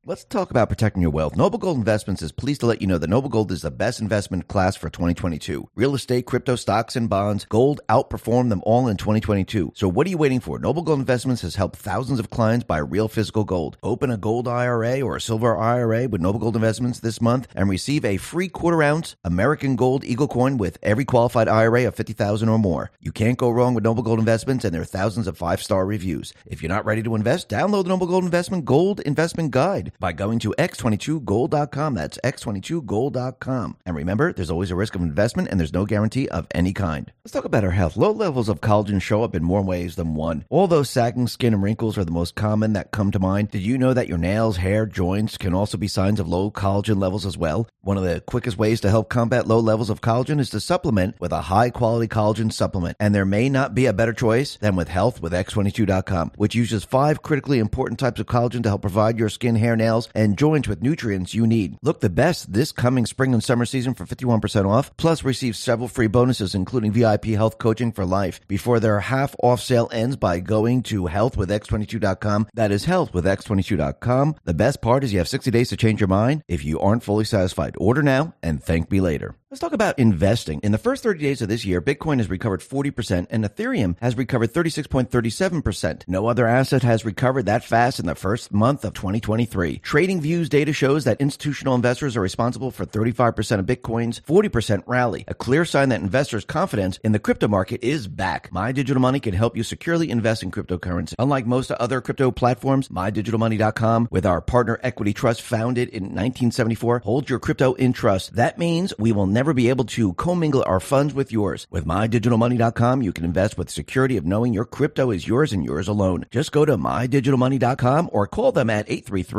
Let's talk about protecting your wealth. Noble Gold Investments is pleased to let you know that Noble Gold is the best investment class for 2022. Real estate, crypto, stocks, and bonds. Gold outperformed them all in 2022. So what are you waiting for? Noble Gold Investments has helped thousands of clients buy real physical gold. Open a gold IRA or a silver IRA with Noble Gold Investments this month and receive a free quarter-ounce American Gold Eagle coin with every qualified IRA of $50,000 or more. You can't go wrong with Noble Gold Investments, and there are thousands of 5-star reviews. If you're not ready to invest, download the Noble Gold Investment Guide by going to x22gold.com. That's x22gold.com. And remember, there's always a risk of investment and there's no guarantee of any kind. Let's talk about our health. Low levels of collagen show up in more ways than one. Although sagging skin and wrinkles are the most common that come to mind, did you know that your nails, hair, joints can also be signs of low collagen levels as well? One of the quickest ways to help combat low levels of collagen is to supplement with a high-quality collagen supplement. And there may not be a better choice than with Health with X22.com, which uses 5 critically important types of collagen to help provide your skin, hair, nails, and joints with nutrients you need. Look the best this coming spring and summer season for 51% off, plus receive several free bonuses, including VIP health coaching for life, before their half-off sale ends by going to healthwithx22.com. That is healthwithx22.com. The best part is you have 60 days to change your mind if you aren't fully satisfied. Order now and thank me later. Let's talk about investing. In the first 30 days of this year, Bitcoin has recovered 40% and Ethereum has recovered 36.37%. No other asset has recovered that fast in the first month of 2023. TradingView's data shows that institutional investors are responsible for 35% of Bitcoin's 40% rally, a clear sign that investors' confidence in the crypto market is back. My Digital Money can help you securely invest in cryptocurrency. Unlike most other crypto platforms, MyDigitalMoney.com, with our partner Equity Trust founded in 1974, holds your crypto in trust. That means we will never be able to commingle our funds with yours. With MyDigitalMoney.com, you can invest with security of knowing your crypto is yours and yours alone. Just go to MyDigitalMoney.com or call them at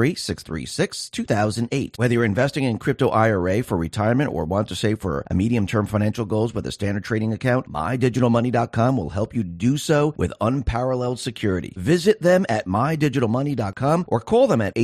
833-636-2008. Whether you're investing in crypto IRA for retirement or want to save for a medium-term financial goals with a standard trading account, MyDigitalMoney.com will help you do so with unparalleled security. Visit them at MyDigitalMoney.com or call them at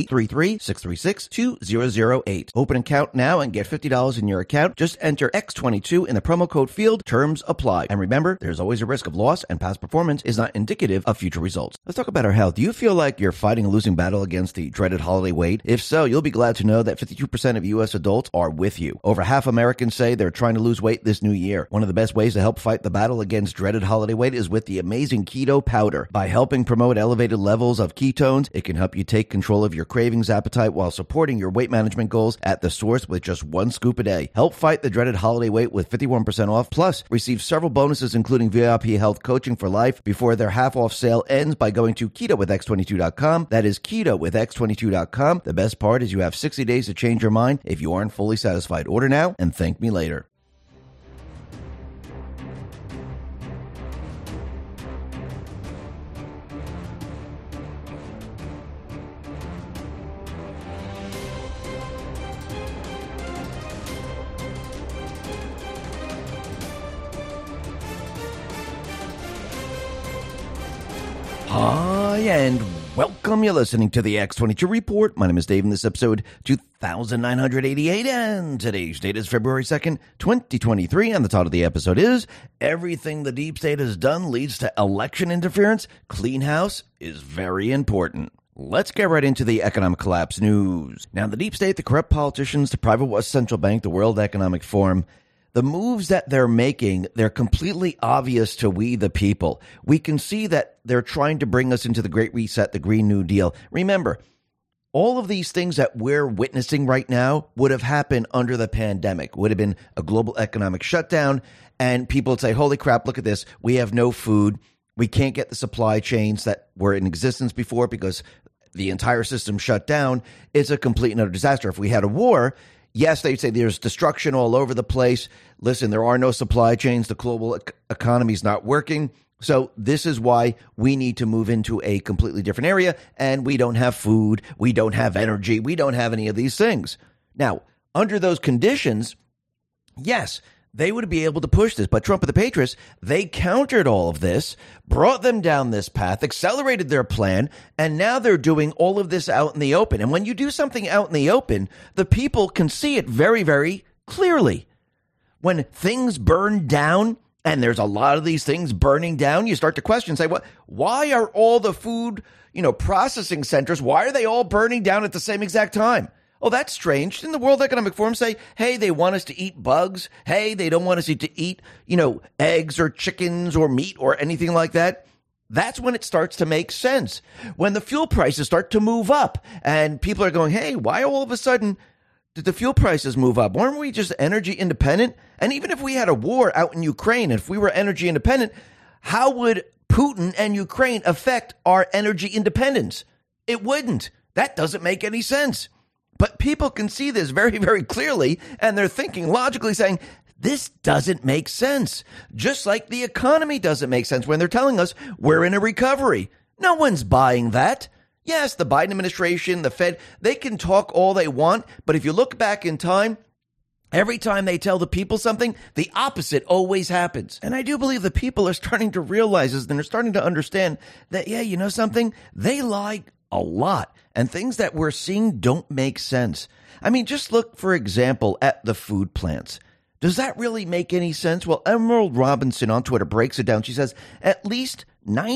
833-636-2008. Open an account now and get $50 in your account. Just enter X22 in the promo code field. Terms apply. And remember, there's always a risk of loss, and past performance is not indicative of future results. Let's talk about our health. Do you feel like you're fighting a losing battle against the dreaded holiday weight? If so, you'll be glad to know that 52% of U.S. adults are with you. Over half Americans say they're trying to lose weight this new year. One of the best ways to help fight the battle against dreaded holiday weight is with the amazing keto powder. By helping promote elevated levels of ketones, it can help you take control of your cravings, appetite, while supporting your weight management goals at the source with just 1 scoop a day. Help fight the dreaded holiday weight with 51% off, plus receive several bonuses including VIP health coaching for life before their half-off sale ends by going to ketowithx22.com. That is ketowithx22.com. The best part is you have 60 days to change your mind if you aren't fully satisfied. Order now and thank me later. Hi, and welcome. You're listening to the X22 Report. My name is Dave, and this episode 2988, and today's date is February 2nd, 2023, and the title of the episode is Everything the Deep State Has Done Leads to Election Interference. Clean house is very important. Let's get right into the economic collapse news. Now, the deep state, the corrupt politicians, the private West Central Bank, the World Economic Forum, the moves that they're making, they're completely obvious to we the people. We can see that they're trying to bring us into the Great Reset, the Green New Deal. Remember, all of these things that we're witnessing right now would have happened under the pandemic, would have been a global economic shutdown, and people would say, holy crap, look at this. We have no food. We can't get the supply chains that were in existence before because the entire system shut down. It's a complete and utter disaster. If we had a war, yes, they'd say there's destruction all over the place. Listen, there are no supply chains. The global economy is not working. So this is why we need to move into a completely different area. And we don't have food. We don't have energy. We don't have any of these things. Now, under those conditions, yes, they would be able to push this. But Trump and the Patriots, they countered all of this, brought them down this path, accelerated their plan, and now they're doing all of this out in the open. And when you do something out in the open, the people can see it very, very clearly. When things burn down and there's a lot of these things burning down, you start to question, say, why are all the food, processing centers, why are they all burning down at the same exact time? Oh, that's strange. Didn't the World Economic Forum say, hey, they want us to eat bugs? Hey, they don't want us to eat, eggs or chickens or meat or anything like that? That's when it starts to make sense. When the fuel prices start to move up and people are going, hey, why all of a sudden did the fuel prices move up? Weren't we just energy independent? And even if we had a war out in Ukraine, if we were energy independent, how would Putin and Ukraine affect our energy independence? It wouldn't. That doesn't make any sense. But people can see this very, very clearly, and they're thinking logically, saying, this doesn't make sense. Just like the economy doesn't make sense when they're telling us we're in a recovery. No one's buying that. Yes, the Biden administration, the Fed, they can talk all they want, but if you look back in time, every time they tell the people something, the opposite always happens. And I do believe the people are starting to realize this, and they're starting to understand that, yeah, you know something? They lie a lot, and things that we're seeing don't make sense. I mean, just look, for example, at the food plants. Does that really make any sense? Well, Emerald Robinson on Twitter breaks it down. She says, at least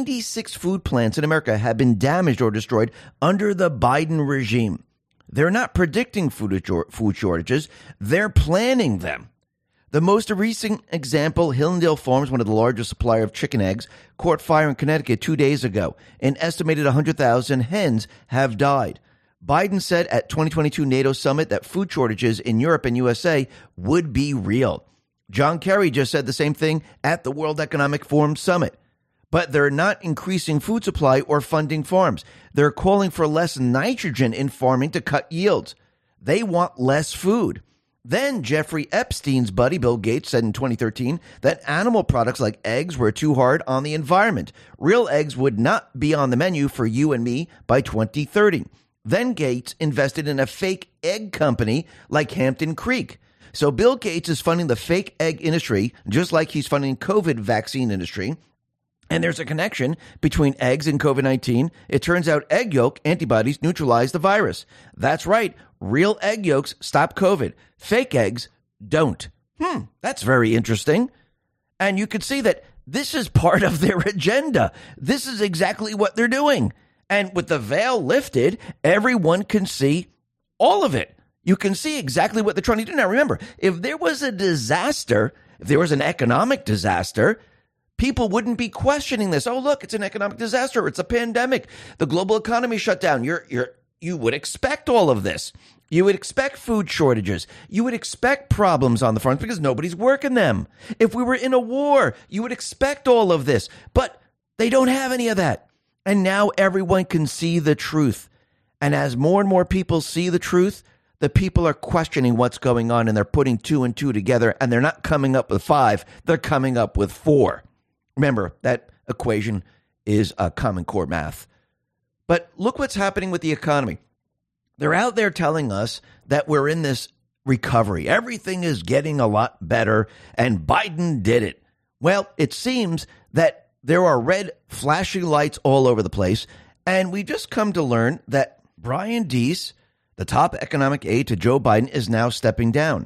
96 food plants in America have been damaged or destroyed under the Biden regime. They're not predicting food shortages. They're planning them. The most recent example, Hillendale Farms, one of the largest supplier of chicken eggs, caught fire in Connecticut 2 days ago. An estimated 100,000 hens have died. Biden said at 2022 NATO summit that food shortages in Europe and USA would be real. John Kerry just said the same thing at the World Economic Forum summit. But they're not increasing food supply or funding farms. They're calling for less nitrogen in farming to cut yields. They want less food. Then Jeffrey Epstein's buddy Bill Gates said in 2013 that animal products like eggs were too hard on the environment. Real eggs would not be on the menu for you and me by 2030. Then Gates invested in a fake egg company like Hampton Creek. So Bill Gates is funding the fake egg industry just like he's funding COVID vaccine industry. And there's a connection between eggs and COVID-19. It turns out egg yolk antibodies neutralize the virus. That's right. Real egg yolks stop COVID. Fake eggs don't. That's very interesting. And you could see that this is part of their agenda. This is exactly what they're doing. And with the veil lifted, everyone can see all of it. You can see exactly what they're trying to do. Now, remember, if there was a disaster, if there was an economic disaster, people wouldn't be questioning this. Oh, look, it's an economic disaster. It's a pandemic. The global economy shut down. You would expect all of this. You would expect food shortages. You would expect problems on the front because nobody's working them. If we were in a war, you would expect all of this. But they don't have any of that. And now everyone can see the truth. And as more and more people see the truth, the people are questioning what's going on, and they're putting 2 and 2 together, and they're not coming up with 5. They're coming up with 4. Remember, that equation is a Common Core math. But look what's happening with the economy. They're out there telling us that we're in this recovery. Everything is getting a lot better, and Biden did it. Well, it seems that there are red flashing lights all over the place, and we just come to learn that Brian Deese, the top economic aide to Joe Biden, is now stepping down.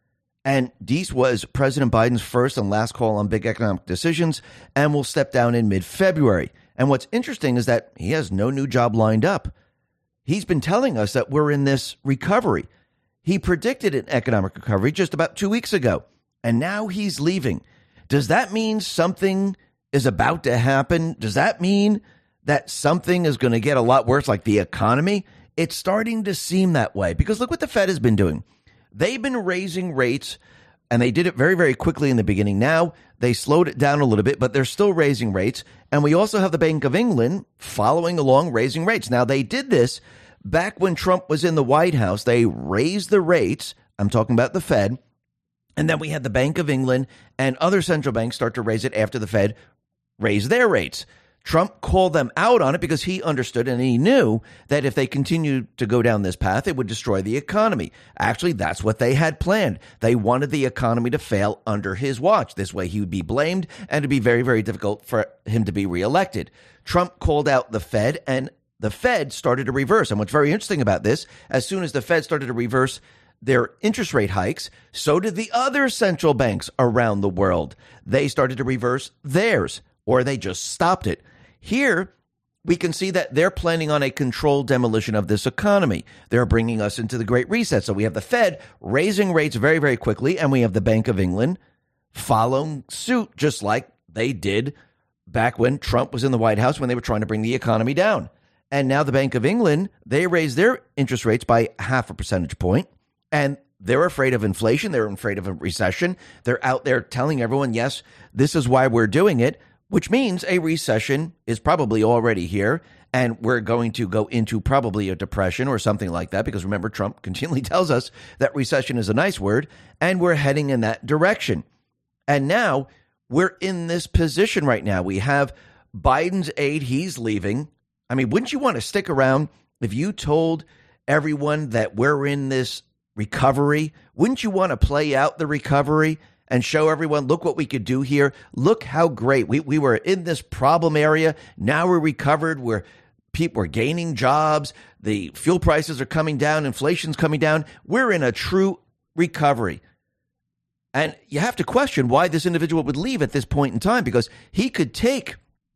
And Deese was President Biden's first and last call on big economic decisions and will step down in mid-February. And what's interesting is that he has no new job lined up. He's been telling us that we're in this recovery. He predicted an economic recovery just about 2 weeks ago, and now he's leaving. Does that mean something is about to happen? Does that mean that something is going to get a lot worse, like the economy? It's starting to seem that way because look what the Fed has been doing. They've been raising rates, and they did it very, very quickly in the beginning. Now they slowed it down a little bit, but they're still raising rates. And we also have the Bank of England following along raising rates. Now, they did this back when Trump was in the White House. They raised the rates. I'm talking about the Fed. And then we had the Bank of England and other central banks start to raise it after the Fed raised their rates. Trump called them out on it because he understood and he knew that if they continued to go down this path, it would destroy the economy. Actually, that's what they had planned. They wanted the economy to fail under his watch. This way he would be blamed and it'd be very, very difficult for him to be reelected. Trump called out the Fed and the Fed started to reverse. And what's very interesting about this, as soon as the Fed started to reverse their interest rate hikes, so did the other central banks around the world. They started to reverse theirs, or they just stopped it. Here, we can see that they're planning on a controlled demolition of this economy. They're bringing us into the Great Reset. So we have the Fed raising rates very, very quickly, and we have the Bank of England following suit, just like they did back when Trump was in the White House when they were trying to bring the economy down. And now the Bank of England, they raised their interest rates by 0.5 percentage point, and they're afraid of inflation. They're afraid of a recession. They're out there telling everyone, yes, this is why we're doing it, which means a recession is probably already here, and we're going to go into probably a depression or something like that, because remember, Trump continually tells us that recession is a nice word, and we're heading in that direction. And now we're in this position right now. We have Biden's aide. He's leaving. I mean, wouldn't you want to stick around if you told everyone that we're in this recovery? Wouldn't you want to play out the recovery and show everyone, look what we could do here? Look how great. We were in this problem area. Now we're recovered. We're gaining jobs. The fuel prices are coming down. Inflation's coming down. We're in a true recovery. And you have to question why this individual would leave at this point in time, because he could take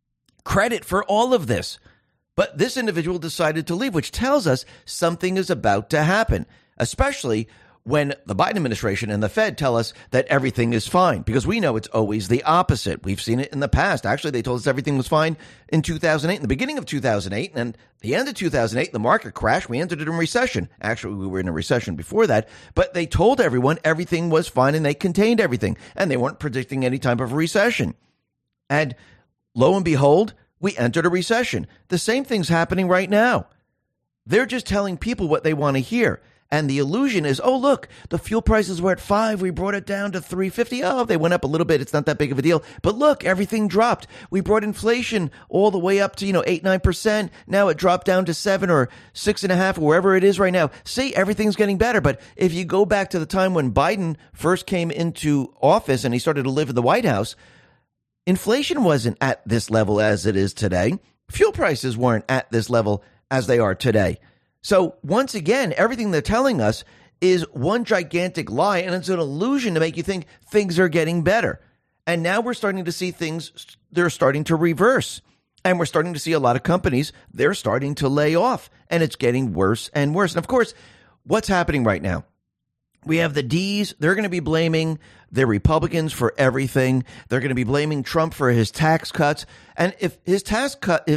credit for all of this. But this individual decided to leave, which tells us something is about to happen, especially when the Biden administration and the Fed tell us that everything is fine, because we know it's always the opposite. We've seen it in the past. Actually, they told us everything was fine in 2008, in the beginning of 2008, and the end of 2008, the market crashed. We entered it in recession. Actually, we were in a recession before that, but they told everyone everything was fine and they contained everything, and they weren't predicting any type of recession. And lo and behold, we entered a recession. The same thing's happening right now. They're just telling people what they want to hear. And the illusion is, oh, look, the fuel prices were at $5. We brought it down to $3.50. Oh, they went up a little bit. It's not that big of a deal. But look, everything dropped. We brought inflation all the way up to, 8-9%. Now it dropped down to 7 or 6.5 or wherever it is right now. See, everything's getting better. But if you go back to the time when Biden first came into office and he started to live in the White House, inflation wasn't at this level as it is today. Fuel prices weren't at this level as they are today. So once again, everything they're telling us is one gigantic lie, and it's an illusion to make you think things are getting better. And now we're starting to see things, they're starting to reverse. And we're starting to see a lot of companies, they're starting to lay off, and it's getting worse and worse. And of course, what's happening right now? We have the D's. They're going to be blaming the Republicans for everything. They're going to be blaming Trump for his tax cuts. And if his tax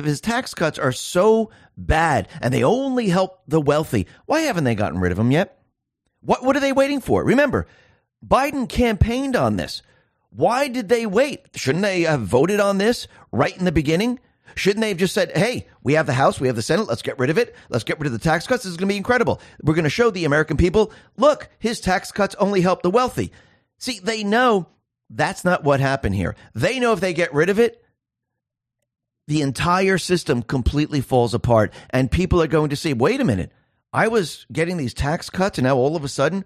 cuts are so bad and they only help the wealthy, why haven't they gotten rid of them yet? What are they waiting for? Remember, Biden campaigned on this. Why did they wait? Shouldn't they have voted on this right in the beginning? Shouldn't they have just said, hey, we have the House, we have the Senate, let's get rid of it. Let's get rid of the tax cuts. This is going to be incredible. We're going to show the American people, look, his tax cuts only help the wealthy. See, they know that's not what happened here. They know if they get rid of it, the entire system completely falls apart. And people are going to say, wait a minute, I was getting these tax cuts and now all of a sudden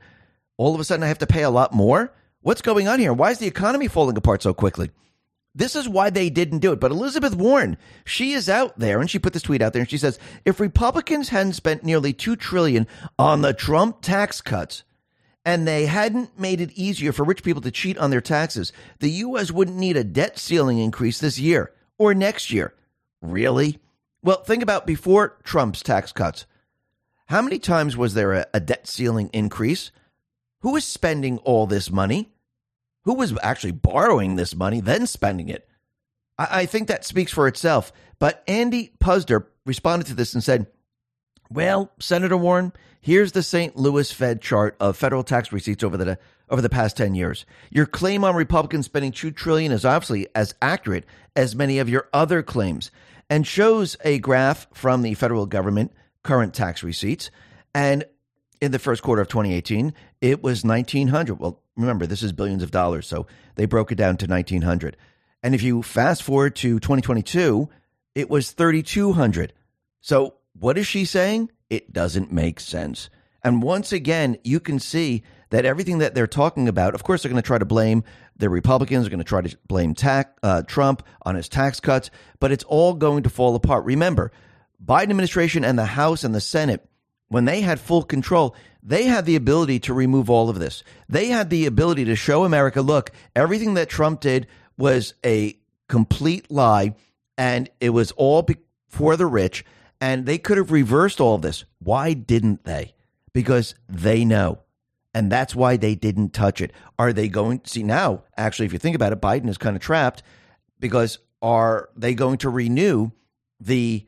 I have to pay a lot more? What's going on here? Why is the economy falling apart so quickly? This is why they didn't do it. But Elizabeth Warren, she is out there, and she put this tweet out there, and she says, if Republicans hadn't spent nearly $2 trillion on the Trump tax cuts, and they hadn't made it easier for rich people to cheat on their taxes, the U.S. wouldn't need a debt ceiling increase this year or next year. Really? Well, think about before Trump's tax cuts. How many times was there a debt ceiling increase? Who was spending all this money? Who was actually borrowing this money, then spending it? I think that speaks for itself. But Andy Puzder responded to this and said, well, Senator Warren, here's the St. Louis Fed chart of federal tax receipts over the past 10 years. Your claim on Republicans spending $2 trillion is obviously as accurate as many of your other claims, and shows a graph from the federal government current tax receipts. And in the first quarter of 2018, it was $1,900. Well, remember, this is billions of dollars, so they broke it down to $1,900. And if you fast forward to 2022, it was $3,200. So what is she saying? It doesn't make sense. And once again, you can see that everything that they're talking about, of course, they're going to try to blame the Republicans, they're going to try to blame Trump on his tax cuts, but it's all going to fall apart. Remember, Biden administration and the House and the Senate, when they had full control, They had the ability to remove all of this. They had the ability to show America, look, everything that Trump did was a complete lie, and it was all for the rich, and they could have reversed all of this. Why didn't they? Because they know. And that's why they didn't touch it. Are they going to see now? Actually, if you think about it, Biden is kind of trapped because are they going to renew the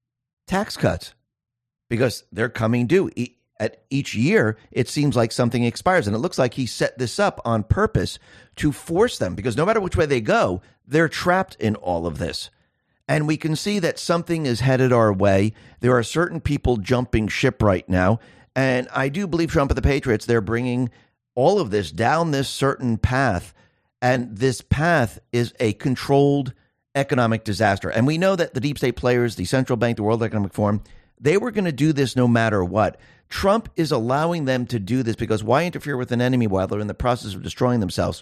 tax cuts? Because they're coming due. At each year, it seems like something expires. And it looks like he set this up on purpose to force them, because no matter which way they go, they're trapped in all of this. And we can see that something is headed our way. There are certain people jumping ship right now. And I do believe Trump and the Patriots, they're bringing all of this down this certain path. And this path is a controlled economic disaster. And we know that the deep state players, the central bank, the World Economic Forum, they were going to do this no matter what. Trump is allowing them to do this because why interfere with an enemy while they're in the process of destroying themselves?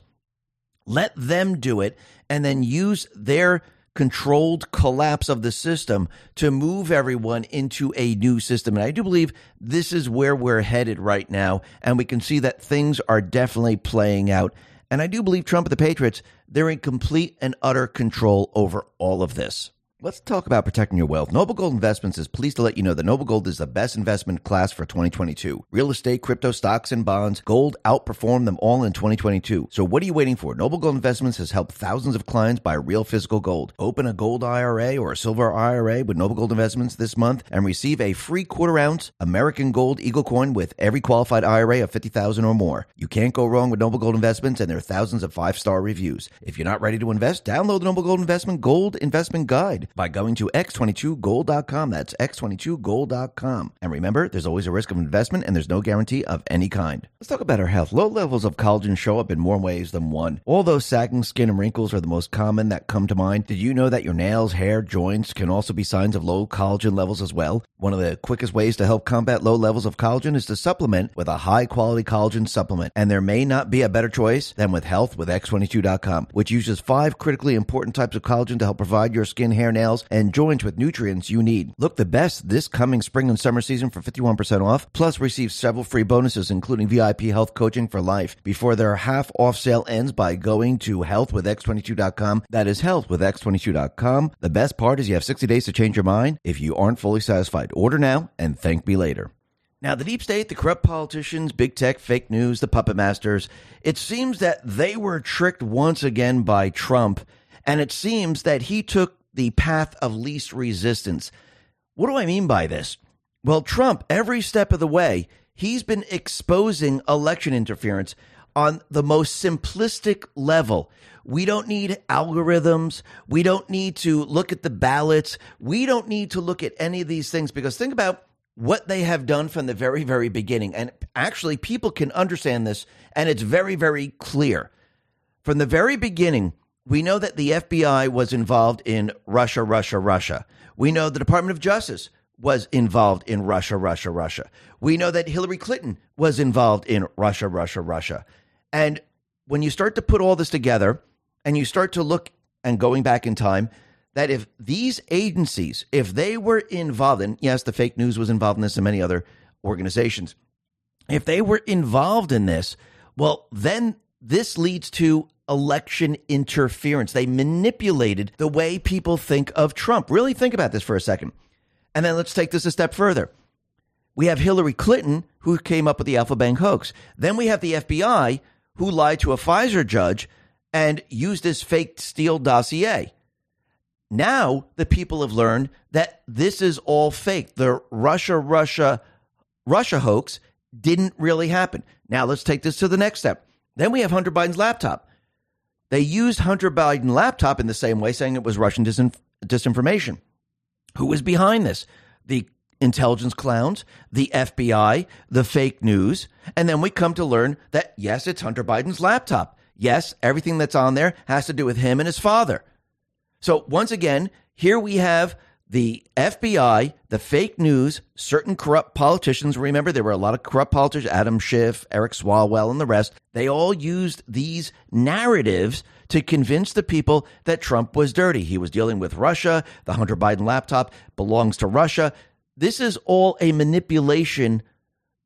Let them do it and then use their controlled collapse of the system to move everyone into a new system. And I do believe this is where we're headed right now. And we can see that things are definitely playing out. And I do believe Trump and the Patriots, they're in complete and utter control over all of this. Let's talk about protecting your wealth. Noble Gold Investments is pleased to let you know that Noble Gold is the best investment class for 2022. Real estate, crypto, stocks, and bonds, gold outperformed them all in 2022. So what are you waiting for? Noble Gold Investments has helped thousands of clients buy real physical gold. Open a gold IRA or a silver IRA with Noble Gold Investments this month and receive a free quarter-ounce American Gold Eagle coin with every qualified IRA of $50,000 or more. You can't go wrong with Noble Gold Investments and their thousands of 5-star reviews. If you're not ready to invest, download the Noble Gold Investment Guide by going to x22gold.com. That's x22gold.com. And remember, there's always a risk of investment and there's no guarantee of any kind. Let's talk about our health. Low levels of collagen show up in more ways than one. Although sagging skin and wrinkles are the most common that come to mind, did you know that your nails, hair, joints can also be signs of low collagen levels as well? One of the quickest ways to help combat low levels of collagen is to supplement with a high-quality collagen supplement. And there may not be a better choice than with Health with X22.com, which uses 5 critically important types of collagen to help provide your skin, hair, nails, and joints with nutrients you need. Look the best this coming spring and summer season for 51% off, plus receive several free bonuses, including VIP health coaching for life, before their half-off sale ends by going to healthwithx22.com. That is healthwithx22.com. The best part is you have 60 days to change your mind if you aren't fully satisfied. Order now and thank me later. Now, the deep state, the corrupt politicians, big tech, fake news, the puppet masters, it seems that they were tricked once again by Trump, and it seems that he took the path of least resistance. What do I mean by this? Well, Trump, every step of the way, he's been exposing election interference on the most simplistic level. We don't need algorithms. We don't need to look at the ballots. We don't need to look at any of these things, because think about what they have done from the very, very beginning. And actually, people can understand this, and it's very, very clear. From the very beginning, we know that the FBI was involved in Russia. We know the Department of Justice was involved in Russia. We know that Hillary Clinton was involved in Russia. And when you start to put all this together and you start to look and going back in time, that if these agencies, if they were involved, and yes, the fake news was involved in this and many other organizations, if they were involved in this, well, then this leads to election interference. They manipulated the way people think of Trump. Really think about this for a second. And then let's take this a step further. We have Hillary Clinton, who came up with the Alpha Bank hoax. Then we have the FBI, who lied to a Pfizer judge and used this fake Steele dossier. Now the people have learned that this is all fake. The Russia hoax didn't really happen. Now let's take this to the next step. Then we have Hunter Biden's laptop. They used Hunter Biden's laptop in the same way, saying it was Russian disinformation. Who was behind this? The intelligence clowns, the FBI, the fake news. And then we come to learn that, yes, it's Hunter Biden's laptop. Yes, everything that's on there has to do with him and his father. So once again, here we have the FBI, the fake news, certain corrupt politicians. Remember, there were a lot of corrupt politicians, Adam Schiff, Eric Swalwell, and the rest. They all used these narratives to convince the people that Trump was dirty. He was dealing with Russia. The Hunter Biden laptop belongs to Russia. This is all a manipulation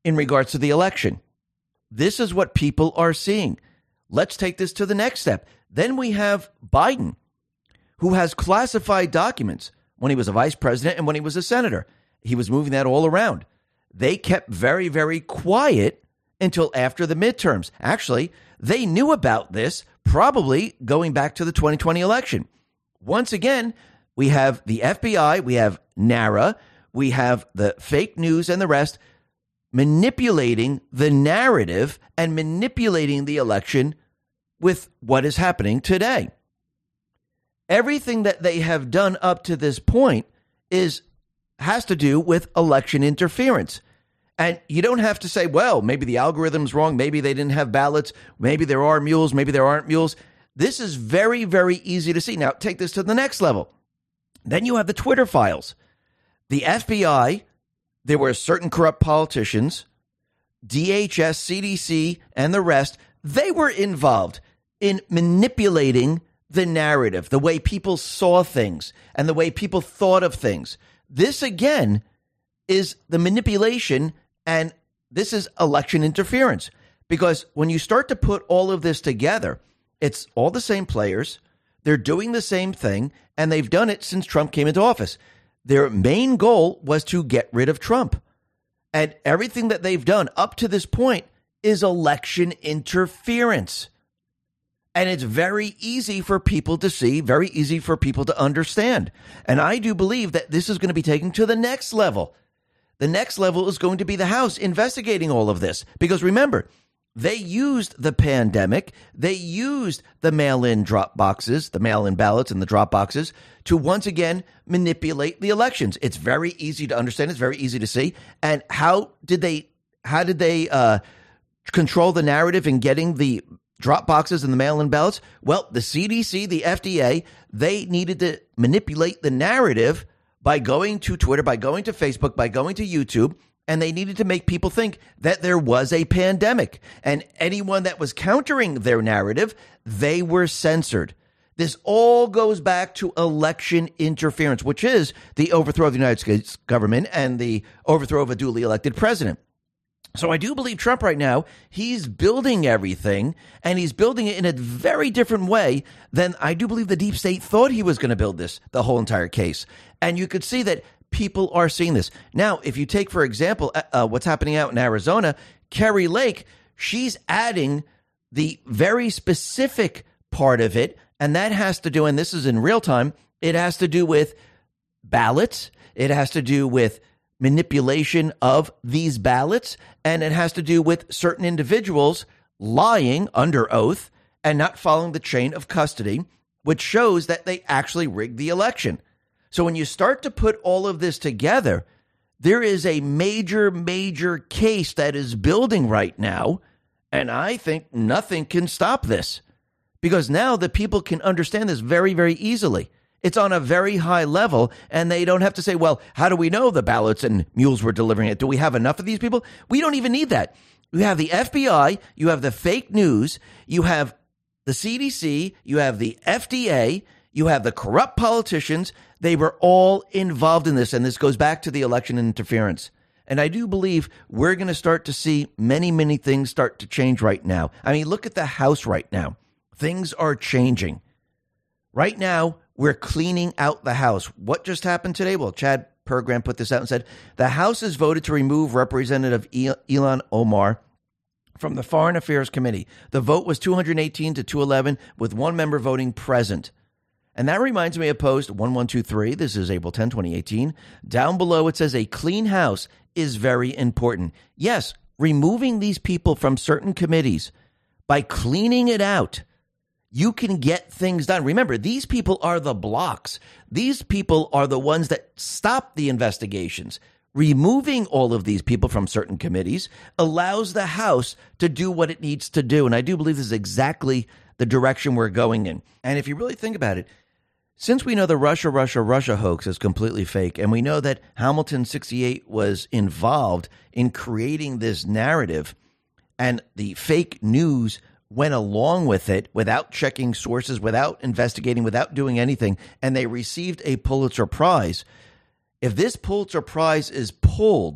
in regards to the election. This is what people are seeing. Let's take this to the next step. Then we have Biden, who has classified documents when he was a vice president and when he was a senator. He was moving that all around. They kept very, very quiet until after the midterms. Actually, they knew about this probably going back to the 2020 election. Once again, we have the FBI, we have NARA, we have the fake news and the rest manipulating the narrative and manipulating the election with what is happening today. Everything that they have done up to this point has to do with election interference. And you don't have to say, well, maybe the algorithm's wrong. Maybe they didn't have ballots. Maybe there are mules. Maybe there aren't mules. This is very, very easy to see. Now, take this to the next level. Then you have the Twitter files. The FBI, there were certain corrupt politicians, DHS, CDC, and the rest. They were involved in manipulating the narrative, the way people saw things and the way people thought of things. This, again, is the manipulation, and this is election interference. Because when you start to put all of this together, it's all the same players. They're doing the same thing, and they've done it since Trump came into office. Their main goal was to get rid of Trump. And everything that they've done up to this point is election interference. And it's very easy for people to see, very easy for people to understand. And I do believe that this is going to be taken to the next level. The next level is going to be the House investigating all of this. Because remember, they used the pandemic, they used the mail-in drop boxes, the mail-in ballots and the drop boxes to once again manipulate the elections. It's very easy to understand. It's very easy to see. And how did they control the narrative in getting the drop boxes and the mail-in ballots? Well, the CDC, the FDA, they needed to manipulate the narrative by going to Twitter, by going to Facebook, by going to YouTube, and they needed to make people think that there was a pandemic. And anyone that was countering their narrative, they were censored. This all goes back to election interference, which is the overthrow of the United States government and the overthrow of a duly elected president. So I do believe Trump right now, he's building everything, and he's building it in a very different way than I do believe the deep state thought he was going to build this, the whole entire case. And you could see that people are seeing this. Now, if you take, for example, what's happening out in Arizona, Kari Lake, she's adding the very specific part of it, and that has to do, and this is in real time, it has to do with ballots, it has to do with manipulation of these ballots, and it has to do with certain individuals lying under oath and not following the chain of custody, which shows that they actually rigged the election. So when you start to put all of this together, there is a major, major case that is building right now, and I think nothing can stop this because now the people can understand this very, very easily. It's on a very high level, and they don't have to say, well, how do we know the ballots and mules were delivering it? Do we have enough of these people? We don't even need that. You have the FBI, you have the fake news, you have the CDC, you have the FDA, you have the corrupt politicians. They were all involved in this, and this goes back to the election interference. And I do believe we're going to start to see many, many things start to change right now. I mean, look at the House right now. Things are changing. Right now, we're cleaning out the House. What just happened today? Well, Chad Pergram put this out and said, the House has voted to remove Representative Ilhan Omar from the Foreign Affairs Committee. The vote was 218 to 211, with one member voting present. And that reminds me of post 1123. This is April 10, 2018. Down below, it says a clean house is very important. Yes, removing these people from certain committees by cleaning it out, you can get things done. Remember, these people are the blocks. These people are the ones that stop the investigations. Removing all of these people from certain committees allows the House to do what it needs to do. And I do believe this is exactly the direction we're going in. And if you really think about it, since we know the Russia hoax is completely fake, and we know that Hamilton 68 was involved in creating this narrative, and the fake news went along with it without checking sources, without investigating, without doing anything, and they received a Pulitzer Prize. If this Pulitzer Prize is pulled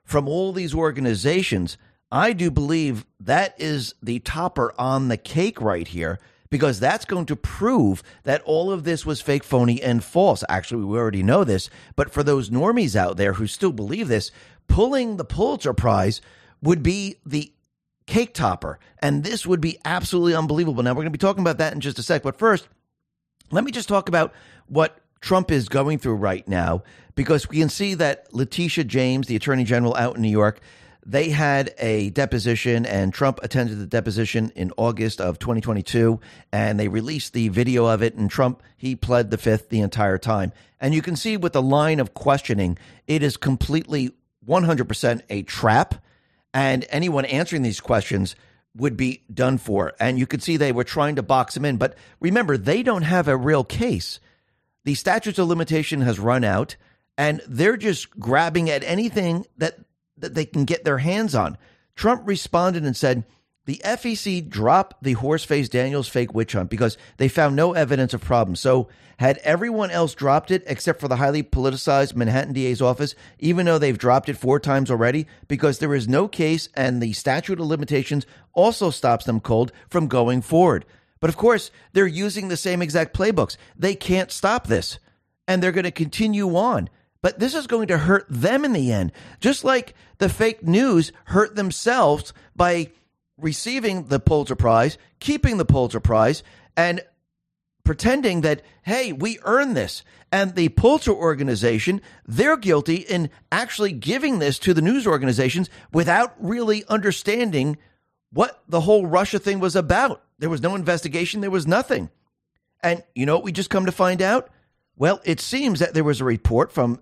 from all these organizations, I do believe that is the topper on the cake right here, because that's going to prove that all of this was fake, phony, and false. Actually, we already know this, but for those normies out there who still believe this, pulling the Pulitzer Prize would be the cake topper, and this would be absolutely unbelievable. Now, we're going to be talking about that in just a sec, but first, let me just talk about what Trump is going through right now, because we can see that Letitia James, the Attorney General out in New York, they had a deposition, and Trump attended the deposition in August of 2022, and they released the video of it, and Trump, he pled the fifth the entire time. And you can see with the line of questioning, it is completely 100% a trap, and anyone answering these questions would be done for. And you could see they were trying to box him in. But remember, they don't have a real case. The statute of limitation has run out, and they're just grabbing at anything that they can get their hands on. Trump responded and said, the FEC dropped the Horseface Daniels fake witch hunt because they found no evidence of problems. So had everyone else dropped it except for the highly politicized Manhattan DA's office, even though they've dropped it 4 times already, because there is no case and the statute of limitations also stops them cold from going forward. But of course, they're using the same exact playbooks. They can't stop this, and they're going to continue on. But this is going to hurt them in the end, just like the fake news hurt themselves by receiving the Pulitzer Prize, keeping the Pulitzer Prize, and pretending that, hey, we earned this. And the Pulitzer organization, they're guilty in actually giving this to the news organizations without really understanding what the whole Russia thing was about. There was no investigation. There was nothing. And you know what we just come to find out? Well, it seems that there was a report from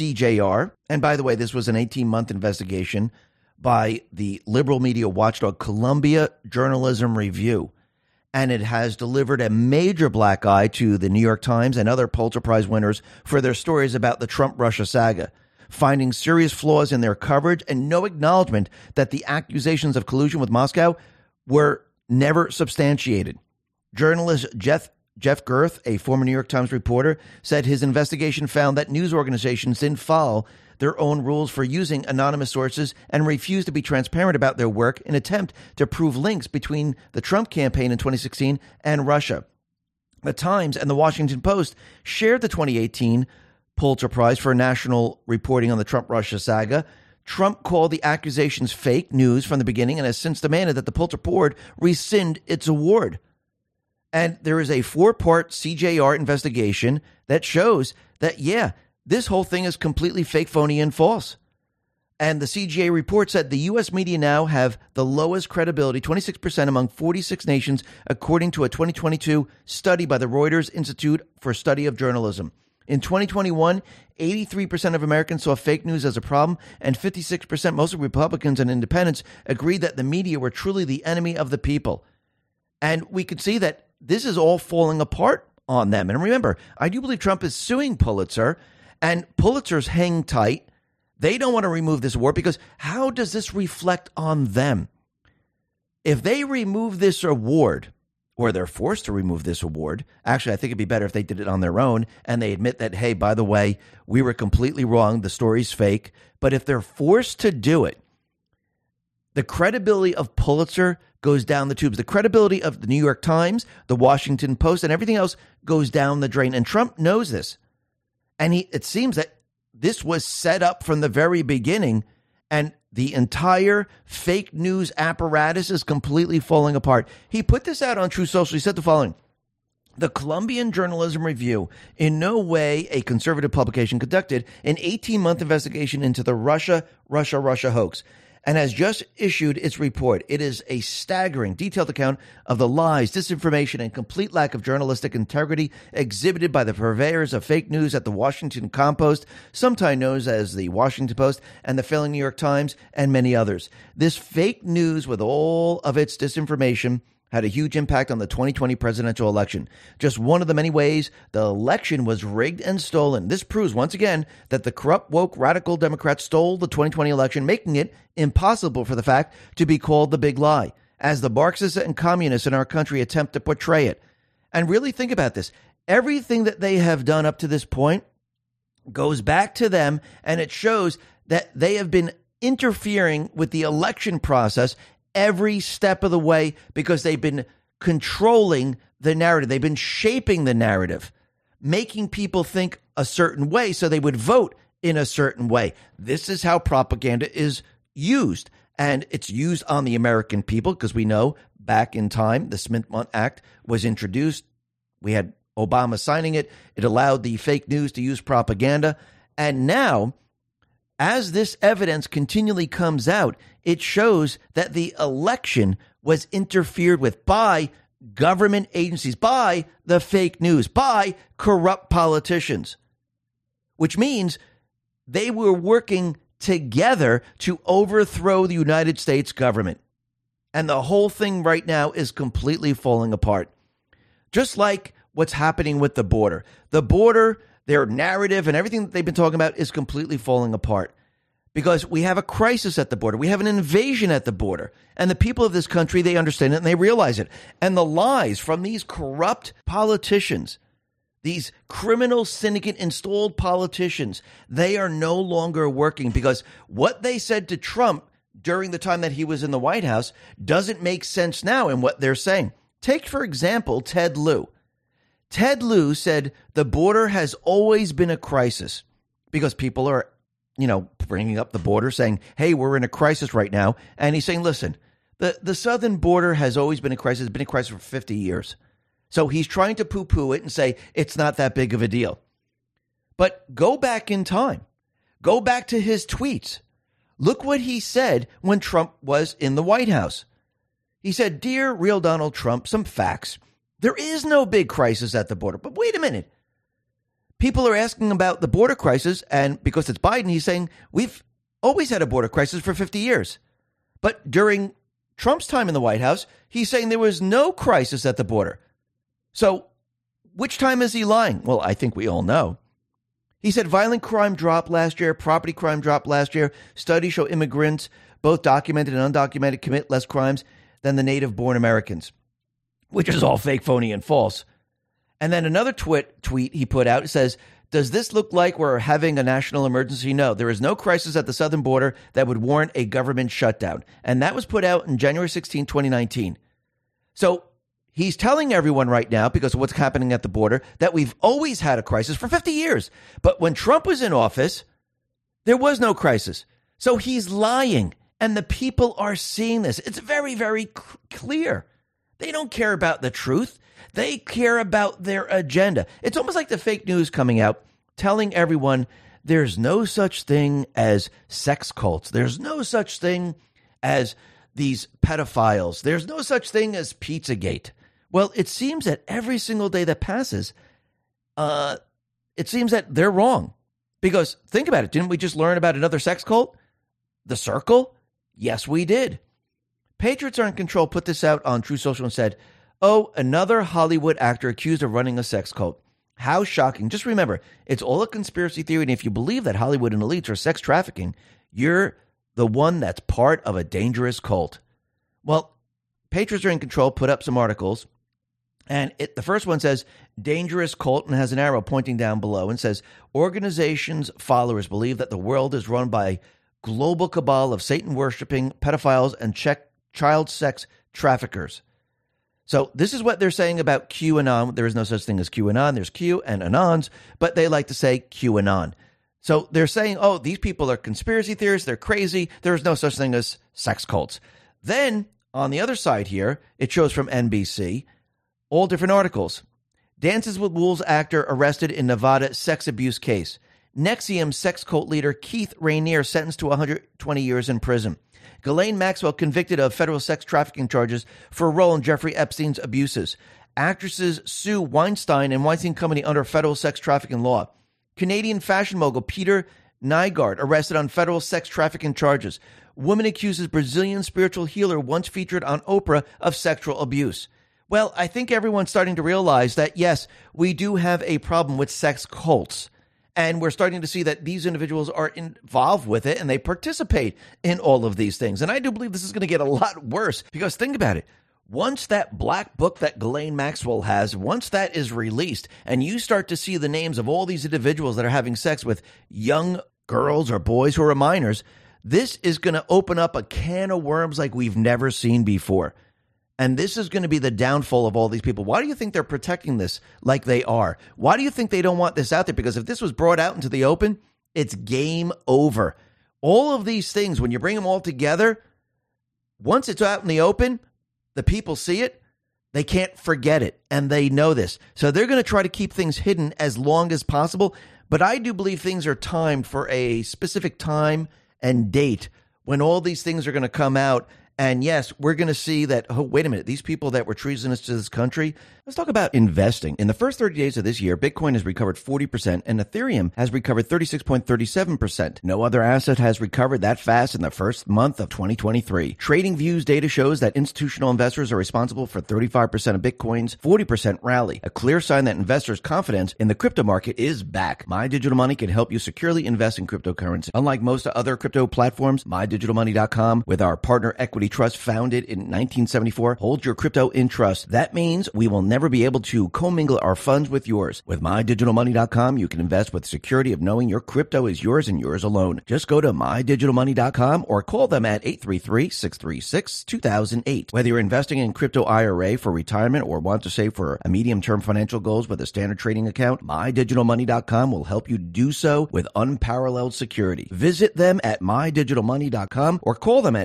CJR. And by the way, this was an 18-month investigation by the liberal media watchdog Columbia Journalism Review. And it has delivered a major black eye to the New York Times and other Pulitzer Prize winners for their stories about the Trump-Russia saga, finding serious flaws in their coverage and no acknowledgement that the accusations of collusion with Moscow were never substantiated. Journalist Jeff Gerth, a former New York Times reporter, said his investigation found that news organizations didn't follow their own rules for using anonymous sources and refused to be transparent about their work in an attempt to prove links between the Trump campaign in 2016 and Russia. The Times and the Washington Post shared the 2018 Pulitzer Prize for national reporting on the Trump-Russia saga. Trump called the accusations fake news from the beginning and has since demanded that the Pulitzer board rescind its award. And there is a 4-part CJR investigation that shows that, yeah, this whole thing is completely fake, phony, and false. And the CJA report said the U.S. media now have the lowest credibility, 26% among 46 nations, according to a 2022 study by the Reuters Institute for Study of Journalism. In 2021, 83% of Americans saw fake news as a problem, and 56%, mostly Republicans and independents, agreed that the media were truly the enemy of the people. And we could see that this is all falling apart on them. And remember, I do believe Trump is suing Pulitzer, and Pulitzer's hang tight. They don't want to remove this award because how does this reflect on them? If they remove this award, or they're forced to remove this award, actually, I think it'd be better if they did it on their own and they admit that, hey, by the way, we were completely wrong. The story's fake. But if they're forced to do it, the credibility of Pulitzer goes down the tubes. The credibility of the New York Times, the Washington Post, and everything else goes down the drain. And Trump knows this. And it seems that this was set up from the very beginning, and the entire fake news apparatus is completely falling apart. He put this out on Truth Social. He said the following: the Columbian Journalism Review, in no way a conservative publication, conducted an 18-month investigation into the Russia hoax and has just issued its report. It is a staggering, detailed account of the lies, disinformation, and complete lack of journalistic integrity exhibited by the purveyors of fake news at the Washington Compost, sometimes known as the Washington Post, and the failing New York Times, and many others. This fake news, with all of its disinformation, had a huge impact on the 2020 presidential election. Just one of the many ways the election was rigged and stolen. This proves once again that the corrupt, woke, radical Democrats stole the 2020 election, making it impossible for the fact to be called the big lie, as the Marxists and communists in our country attempt to portray it. And really think about this. Everything that they have done up to this point goes back to them, and it shows that they have been interfering with the election process every step of the way because they've been controlling the narrative. They've been shaping the narrative, making people think a certain way so they would vote in a certain way. This is how propaganda is used. And it's used on the American people because we know back in time, the Smith-Mundt Act was introduced. We had Obama signing it. It allowed the fake news to use propaganda. And now, as this evidence continually comes out, it shows that the election was interfered with by government agencies, by the fake news, by corrupt politicians, which means they were working together to overthrow the United States government. And the whole thing right now is completely falling apart. Just like what's happening with the border. The border, their narrative and everything that they've been talking about is completely falling apart. Because we have a crisis at the border. We have an invasion at the border. And the people of this country, they understand it and they realize it. And the lies from these corrupt politicians, these criminal syndicate installed politicians, they are no longer working because what they said to Trump during the time that he was in the White House doesn't make sense now in what they're saying. Take, for example, Ted Lieu. Ted Lieu said the border has always been a crisis because people are, bringing up the border saying, hey, we're in a crisis right now. And he's saying, listen, the southern border has always been a crisis. It's been a crisis for 50 years. So he's trying to poo-poo it and say it's not that big of a deal. But go back in time. Go back to his tweets. Look what he said when Trump was in the White House. He said, "Dear real Donald Trump, some facts. There is no big crisis at the border." But wait a minute. People are asking about the border crisis, and because it's Biden, he's saying we've always had a border crisis for 50 years. But during Trump's time in the White House, he's saying there was no crisis at the border. So which time is he lying? Well, I think we all know. He said violent crime dropped last year, property crime dropped last year. Studies show immigrants, both documented and undocumented, commit less crimes than the native-born Americans, which is all fake, phony, and false. And then another tweet he put out says, does this look like we're having a national emergency? No, there is no crisis at the southern border that would warrant a government shutdown. And that was put out in January 16, 2019. So he's telling everyone right now, because of what's happening at the border, that we've always had a crisis for 50 years. But when Trump was in office, there was no crisis. So he's lying. And the people are seeing this. It's very, very clear. They don't care about the truth. They care about their agenda. It's almost like the fake news coming out, telling everyone there's no such thing as sex cults. There's no such thing as these pedophiles. There's no such thing as Pizzagate. Well, it seems that every single day that passes, it seems that they're wrong. Because think about it. Didn't we just learn about another sex cult? The Circle? Yes, we did. Patriots Are in Control put this out on True Social and said, oh, another Hollywood actor accused of running a sex cult. How shocking. Just remember, it's all a conspiracy theory. And if you believe that Hollywood and elites are sex trafficking, you're the one that's part of a dangerous cult. Well, Patriots Are in Control put up some articles. And the first one says, dangerous cult, and has an arrow pointing down below and says, organization's followers believe that the world is run by global cabal of Satan-worshipping pedophiles and child sex traffickers. So this is what they're saying about QAnon. There is no such thing as QAnon. There's Q and Anons, but they like to say QAnon. So they're saying, oh, these people are conspiracy theorists. They're crazy. There is no such thing as sex cults. Then on the other side here, it shows from NBC, all different articles. Dances with Wolves actor arrested in Nevada sex abuse case. NXIVM sex cult leader Keith Rainier sentenced to 120 years in prison. Ghislaine Maxwell convicted of federal sex trafficking charges for a role in Jeffrey Epstein's abuses. Actresses sue Weinstein and Weinstein Company under federal sex trafficking law. Canadian fashion mogul Peter Nygard arrested on federal sex trafficking charges. Woman accuses Brazilian spiritual healer once featured on Oprah of sexual abuse. Well, I think everyone's starting to realize that, yes, we do have a problem with sex cults. And we're starting to see that these individuals are involved with it and they participate in all of these things. And I do believe this is going to get a lot worse because think about it. Once that black book that Ghislaine Maxwell has, once that is released and you start to see the names of all these individuals that are having sex with young girls or boys who are minors, This is going to open up a can of worms like we've never seen before. And this is going to be the downfall of all these people. Why do you think they're protecting this like they are? Why do you think they don't want this out there? Because if this was brought out into the open, it's game over. All of these things, when you bring them all together, once it's out in the open, the people see it, they can't forget it, and they know this. So they're going to try to keep things hidden as long as possible. But I do believe things are timed for a specific time and date when all these things are going to come out. And yes, we're going to see that, oh, wait a minute, these people that were treasonous to this country. Let's talk about investing. In the first 30 days of this year, Bitcoin has recovered 40% and Ethereum has recovered 36.37%. No other asset has recovered that fast in the first month of 2023. TradingView's data shows that institutional investors are responsible for 35% of Bitcoin's 40% rally, a clear sign that investors' confidence in the crypto market is back. My Digital Money can help you securely invest in cryptocurrency. Unlike most other crypto platforms, MyDigitalMoney.com, with our partner Equity Trust, founded in 1974, holds your crypto in trust. That means we will never be able to commingle our funds with yours. With MyDigitalMoney.com, you can invest with security of knowing your crypto is yours and yours alone. Just go to MyDigitalMoney.com or call them at 833-636-2008. Whether you're investing in crypto IRA for retirement or want to save for a medium-term financial goals with a standard trading account, MyDigitalMoney.com will help you do so with unparalleled security. Visit them at MyDigitalMoney.com or call them at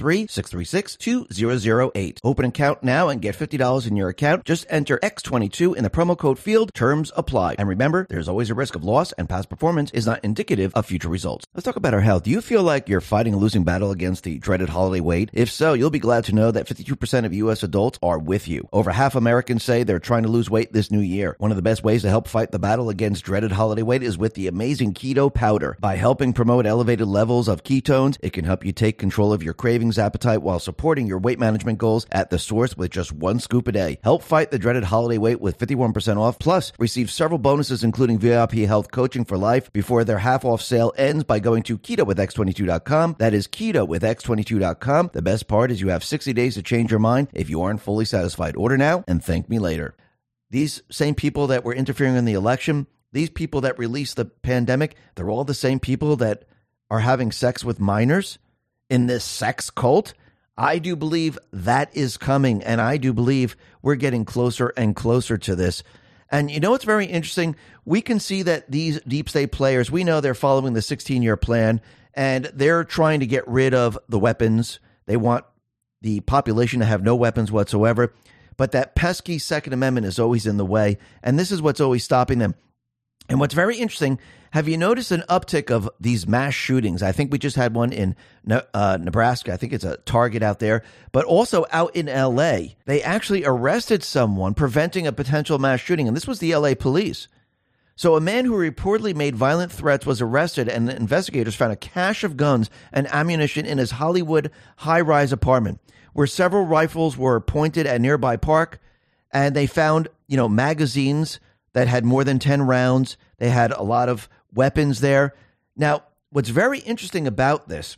833-636-2008. Open an account now and get $50 in your account. Just enter X22 in the promo code field. Terms apply. And remember, there's always a risk of loss, and past performance is not indicative of future results. Let's talk about our health. Do you feel like you're fighting a losing battle against the dreaded holiday weight? If so, you'll be glad to know that 52% of U.S. adults are with you. Over half Americans say they're trying to lose weight this new year. One of the best ways to help fight the battle against dreaded holiday weight is with the amazing keto powder. By helping promote elevated levels of ketones, it can help you take control of your cravings, appetite, while supporting your weight management goals at the source with just one scoop a day. Help fight the dreaded holiday weight with 51% off. Plus, receive several bonuses, including VIP health coaching for life before their half-off sale ends by going to ketowithx22.com. That is ketowithx22.com. The best part is you have 60 days to change your mind if you aren't fully satisfied. Order now and thank me later. These same people that were interfering in the election, these people that released the pandemic, they're all the same people that are having sex with minors in this sex cult. I do believe that is coming, and I do believe we're getting closer and closer to this. And you know what's very interesting? We can see that these deep state players, we know they're following the 16-year plan, and they're trying to get rid of the weapons. They want the population to have no weapons whatsoever. But that pesky Second Amendment is always in the way, and this is what's always stopping them. And what's very interesting, have you noticed an uptick of these mass shootings? I think we just had one in Nebraska. I think it's a Target out there. But also out in L.A., they actually arrested someone preventing a potential mass shooting, and this was the L.A. police. So a man who reportedly made violent threats was arrested, and investigators found a cache of guns and ammunition in his Hollywood high-rise apartment, where several rifles were pointed at nearby park, and they found, magazines that had more than 10 rounds. They had a lot of weapons there. Now, what's very interesting about this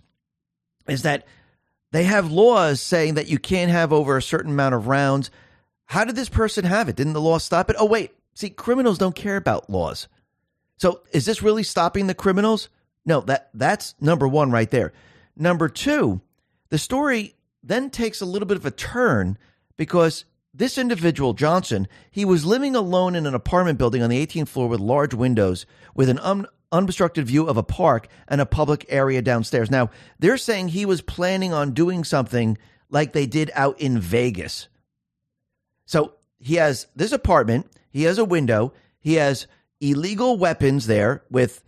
is that they have laws saying that you can't have over a certain amount of rounds. How did this person have it? Didn't the law stop it? Oh, wait. See, criminals don't care about laws. So is this really stopping the criminals? No, that's number one right there. Number two, the story then takes a little bit of a turn because this individual, Johnson, he was living alone in an apartment building on the 18th floor with large windows with an unobstructed view of a park and a public area downstairs. Now, they're saying he was planning on doing something like they did out in Vegas. So he has this apartment, he has a window, he has illegal weapons there with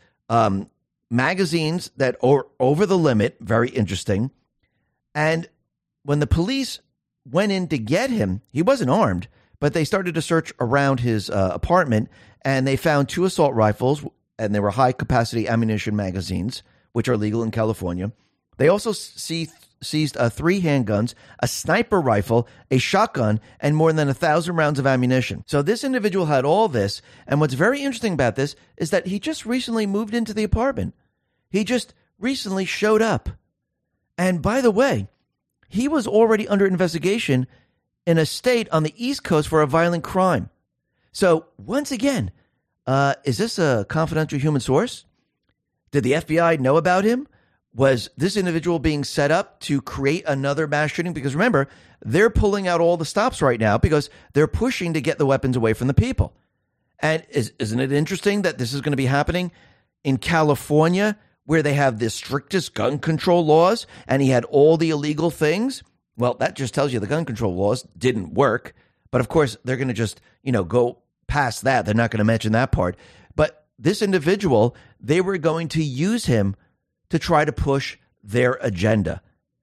magazines that are over the limit, very interesting. And when the police went in to get him, he wasn't armed, but they started to search around his apartment, and they found 2 assault rifles, and they were high-capacity ammunition magazines, which are legal in California. They also seized 3 handguns, a sniper rifle, a shotgun, and more than 1,000 rounds of ammunition. So this individual had all this, and what's very interesting about this is that he just recently moved into the apartment. He just recently showed up. And by the way, he was already under investigation in a state on the East Coast for a violent crime. So once again, is this a confidential human source? Did the FBI know about him? Was this individual being set up to create another mass shooting? Because remember, they're pulling out all the stops right now because they're pushing to get the weapons away from the people. And isn't it interesting that this is going to be happening in California, where they have the strictest gun control laws, and he had all the illegal things? Well, that just tells you the gun control laws didn't work. But of course, they're going to just, go past that. They're not going to mention that part. But this individual, they were going to use him to try to push their agenda.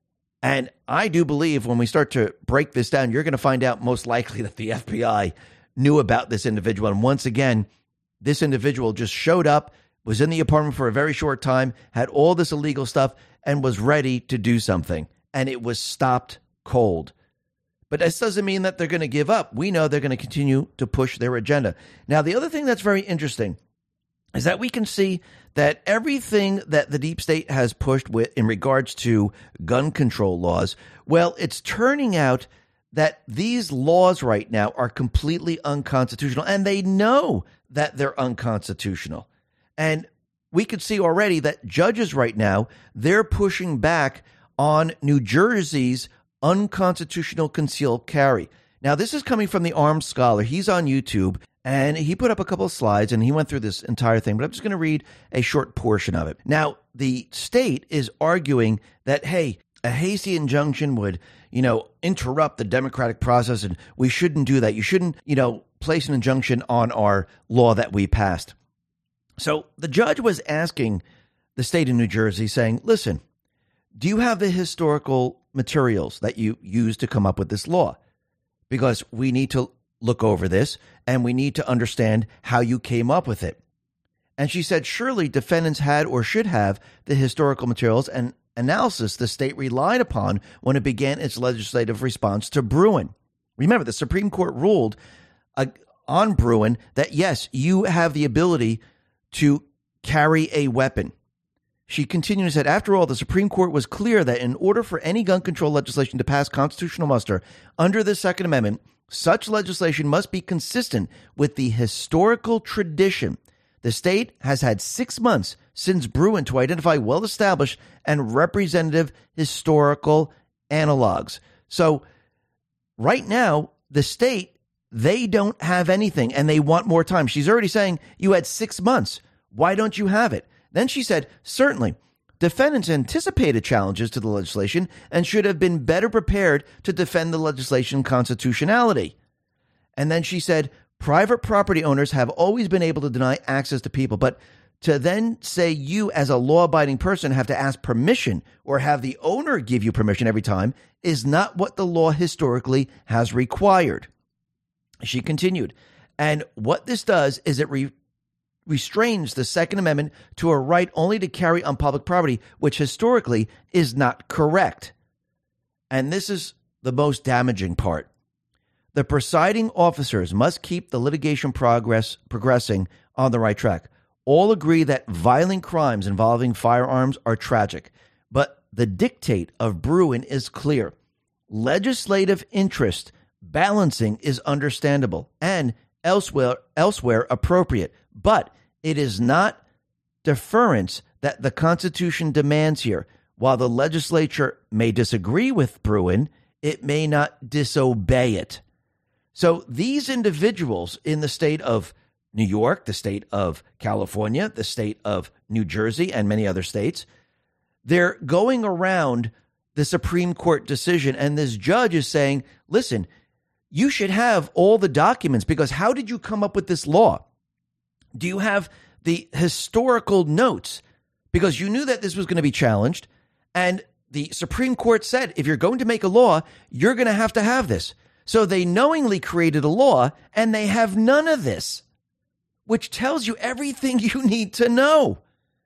And I do believe when we start to break this down, you're going to find out most likely that the FBI knew about this individual. And once again, this individual just showed up, was in the apartment for a very short time, had all this illegal stuff, and was ready to do something. And it was stopped cold. But this doesn't mean that they're going to give up. We know they're going to continue to push their agenda. Now, the other thing that's very interesting is that we can see that everything that the deep state has pushed with in regards to gun control laws, well, it's turning out that these laws right now are completely unconstitutional, and they know that they're unconstitutional. And we could see already that judges right now, they're pushing back on New Jersey's unconstitutional concealed carry. Now, this is coming from the Armed Scholar. He's on YouTube, and he put up a couple of slides, and he went through this entire thing, but I'm just going to read a short portion of it. Now, the state is arguing that, hey, a hasty injunction would, interrupt the democratic process, and we shouldn't do that. You shouldn't, place an injunction on our law that we passed. So the judge was asking the state of New Jersey, saying, listen, do you have the historical materials that you used to come up with this law? Because we need to look over this, and we need to understand how you came up with it. And she said, surely defendants had or should have the historical materials and analysis the state relied upon when it began its legislative response to Bruen. Remember, the Supreme Court ruled on Bruen that, yes, you have the ability to carry a weapon. She continued and said, after all, the Supreme Court was clear that in order for any gun control legislation to pass constitutional muster under the Second Amendment, such legislation must be consistent with the historical tradition. The state has had 6 months since Bruen to identify well-established and representative historical analogs. So right now, the state, they don't have anything, and they want more time. She's already saying, you had 6 months. Why don't you have it? Then she said, certainly, defendants anticipated challenges to the legislation and should have been better prepared to defend the legislation's constitutionality. And then she said, private property owners have always been able to deny access to people, but to then say you as a law-abiding person have to ask permission or have the owner give you permission every time is not what the law historically has required. She continued, and what this does is it restrains the Second Amendment to a right only to carry on public property, which historically is not correct. And this is the most damaging part. The presiding officers must keep the litigation progressing on the right track. All agree that violent crimes involving firearms are tragic, but the dictate of Bruen is clear. Legislative interest balancing is understandable and elsewhere appropriate, but it is not deference that the Constitution demands here. While the legislature may disagree with Bruen, it may not disobey it. So these individuals in the state of New York, the state of California, the state of New Jersey, and many other states, they're going around the Supreme Court decision, and this judge is saying, listen, you should have all the documents, because how did you come up with this law? Do you have the historical notes? Because you knew that this was going to be challenged, and the Supreme Court said, if you're going to make a law, you're going to have this. So they knowingly created a law, and they have none of this, which tells you everything you need to know.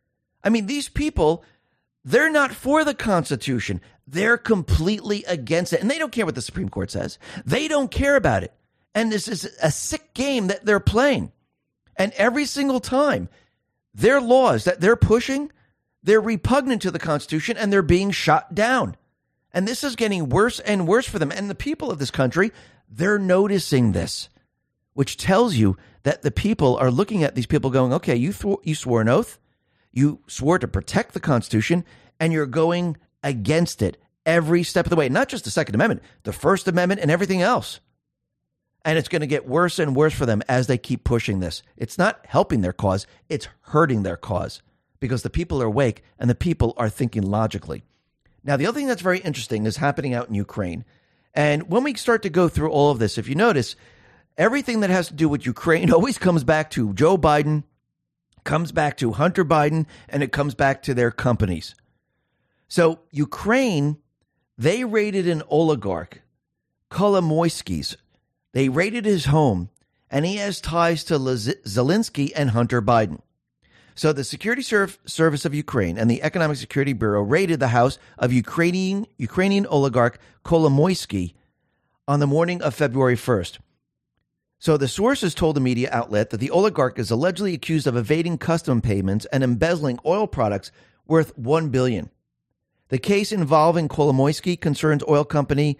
I mean, these people, they're not for the Constitution. They're completely against it, and they don't care what the Supreme Court says. They don't care about it. And this is a sick game that they're playing. And every single time, their laws that they're pushing, they're repugnant to the Constitution, and they're being shot down. And this is getting worse and worse for them. And the people of this country, they're noticing this, which tells you that the people are looking at these people going, okay, you swore an oath. You swore to protect the Constitution, and you're going against it every step of the way. Not just the Second Amendment, the First Amendment and everything else. And it's going to get worse and worse for them as they keep pushing this. It's not helping their cause. It's hurting their cause because the people are awake and the people are thinking logically. Now, the other thing that's very interesting is happening out in Ukraine. And when we start to go through all of this, if you notice, everything that has to do with Ukraine always comes back to Joe Biden, comes back to Hunter Biden, and it comes back to their companies. So Ukraine, they raided an oligarch, Kolomoisky's. They raided his home, and he has ties to Zelensky and Hunter Biden. So the Security Service of Ukraine and the Economic Security Bureau raided the house of Ukrainian oligarch Kolomoisky on the morning of February 1st. So the sources told the media outlet that the oligarch is allegedly accused of evading custom payments and embezzling oil products worth $1 billion. The case involving Kolomoisky concerns oil company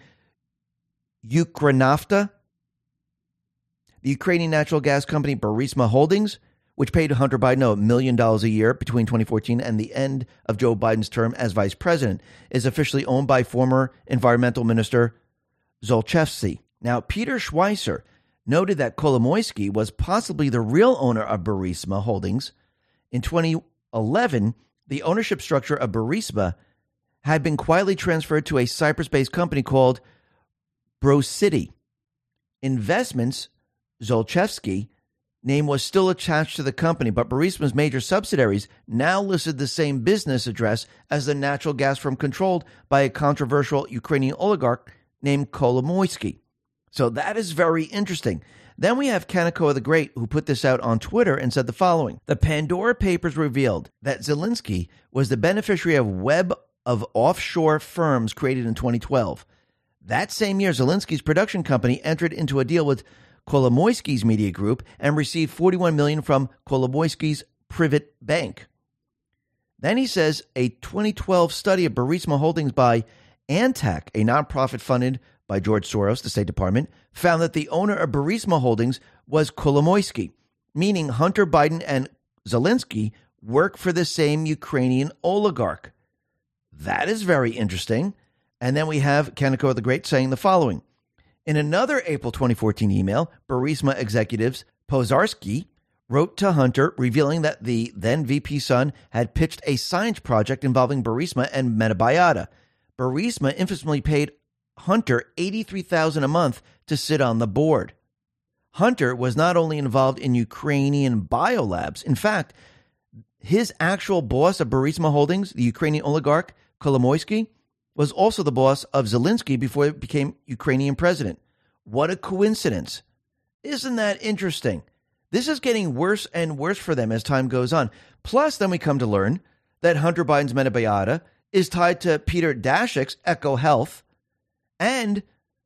Ukrinafta, the Ukrainian natural gas company Burisma Holdings, which paid Hunter Biden $1 million a year between 2014 and the end of Joe Biden's term as vice president, is officially owned by former environmental minister Zolchevsky. Now, Peter Schweizer noted that Kolomoisky was possibly the real owner of Burisma Holdings. In 2011, the ownership structure of Burisma had been quietly transferred to a Cyprus-based company called Brocity. Investments, Zolchevsky, name was still attached to the company, but Burisma's major subsidiaries now listed the same business address as the natural gas firm controlled by a controversial Ukrainian oligarch named Kolomoisky. So that is very interesting. Then we have Kaneko the Great, who put this out on Twitter and said the following. The Pandora Papers revealed that Zelensky was the beneficiary of a web of offshore firms created in 2012. That same year, Zelensky's production company entered into a deal with Kolomoisky's media group and received $41 million from Kolomoisky's Privat Bank. Then he says a 2012 study of Burisma Holdings by Antac, a nonprofit funded by George Soros, the State Department, found that the owner of Burisma Holdings was Kolomoisky, meaning Hunter Biden and Zelensky work for the same Ukrainian oligarch. That is very interesting. And then we have Kaneko the Great saying the following. In another April 2014 email, Burisma executives Pozharsky wrote to Hunter revealing that the then VP son had pitched a science project involving Burisma and Metabiota. Burisma infamously paid Hunter $83,000 a month to sit on the board. Hunter was not only involved in Ukrainian biolabs. In fact, his actual boss of Burisma Holdings, the Ukrainian oligarch Kolomoisky, was also the boss of Zelensky before he became Ukrainian president. What a coincidence. Isn't that interesting? This is getting worse and worse for them as time goes on. Plus, then we come to learn that Hunter Biden's Metabiota is tied to Peter Daszak's Echo Health and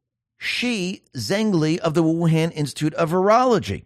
Shi Zhengli of the Wuhan Institute of Virology.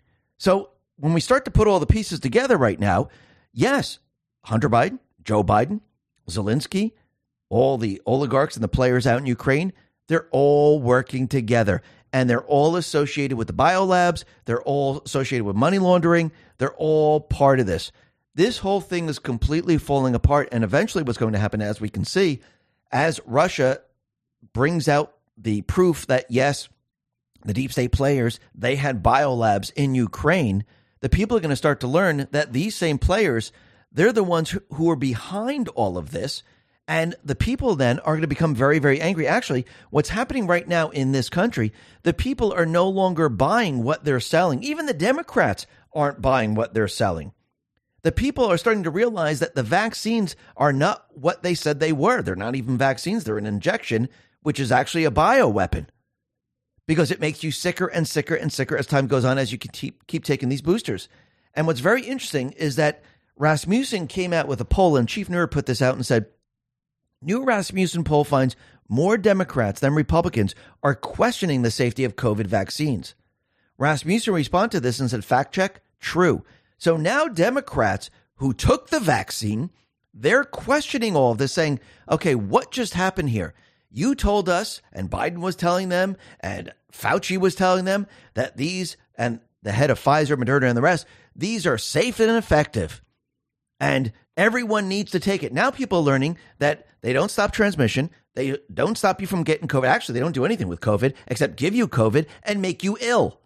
So when we start to put all the pieces together right now, yes, Hunter Biden, Joe Biden, Zelensky, all the oligarchs and the players out in Ukraine, they're all working together. And they're all associated with the biolabs. They're all associated with money laundering. They're all part of this. This whole thing is completely falling apart. And eventually what's going to happen, as we can see, as Russia brings out the proof that, yes, the deep state players, they had biolabs in Ukraine, the people are going to start to learn that these same players, they're the ones who are behind all of this. And the people then are going to become very, very angry. Actually, what's happening right now in this country, the people are no longer buying what they're selling. Even the Democrats aren't buying what they're selling. The people are starting to realize that the vaccines are not what they said they were. They're not even vaccines. They're an injection, which is actually a bioweapon, because it makes you sicker and sicker and sicker as time goes on as you keep taking these boosters. And what's very interesting is that Rasmussen came out with a poll, and Chief Neuer put this out and said, new Rasmussen poll finds more Democrats than Republicans are questioning the safety of COVID vaccines. Rasmussen responded to this and said, fact check, true. So now Democrats who took the vaccine, they're questioning all of this, saying, okay, what just happened here? You told us, and Biden was telling them, and Fauci was telling them that these, and the head of Pfizer, Moderna, and the rest, these are safe and effective. And Everyone needs to take it. Now people are learning that they don't stop transmission. They don't stop you from getting COVID. Actually, they don't do anything with COVID except give you COVID and make you ill.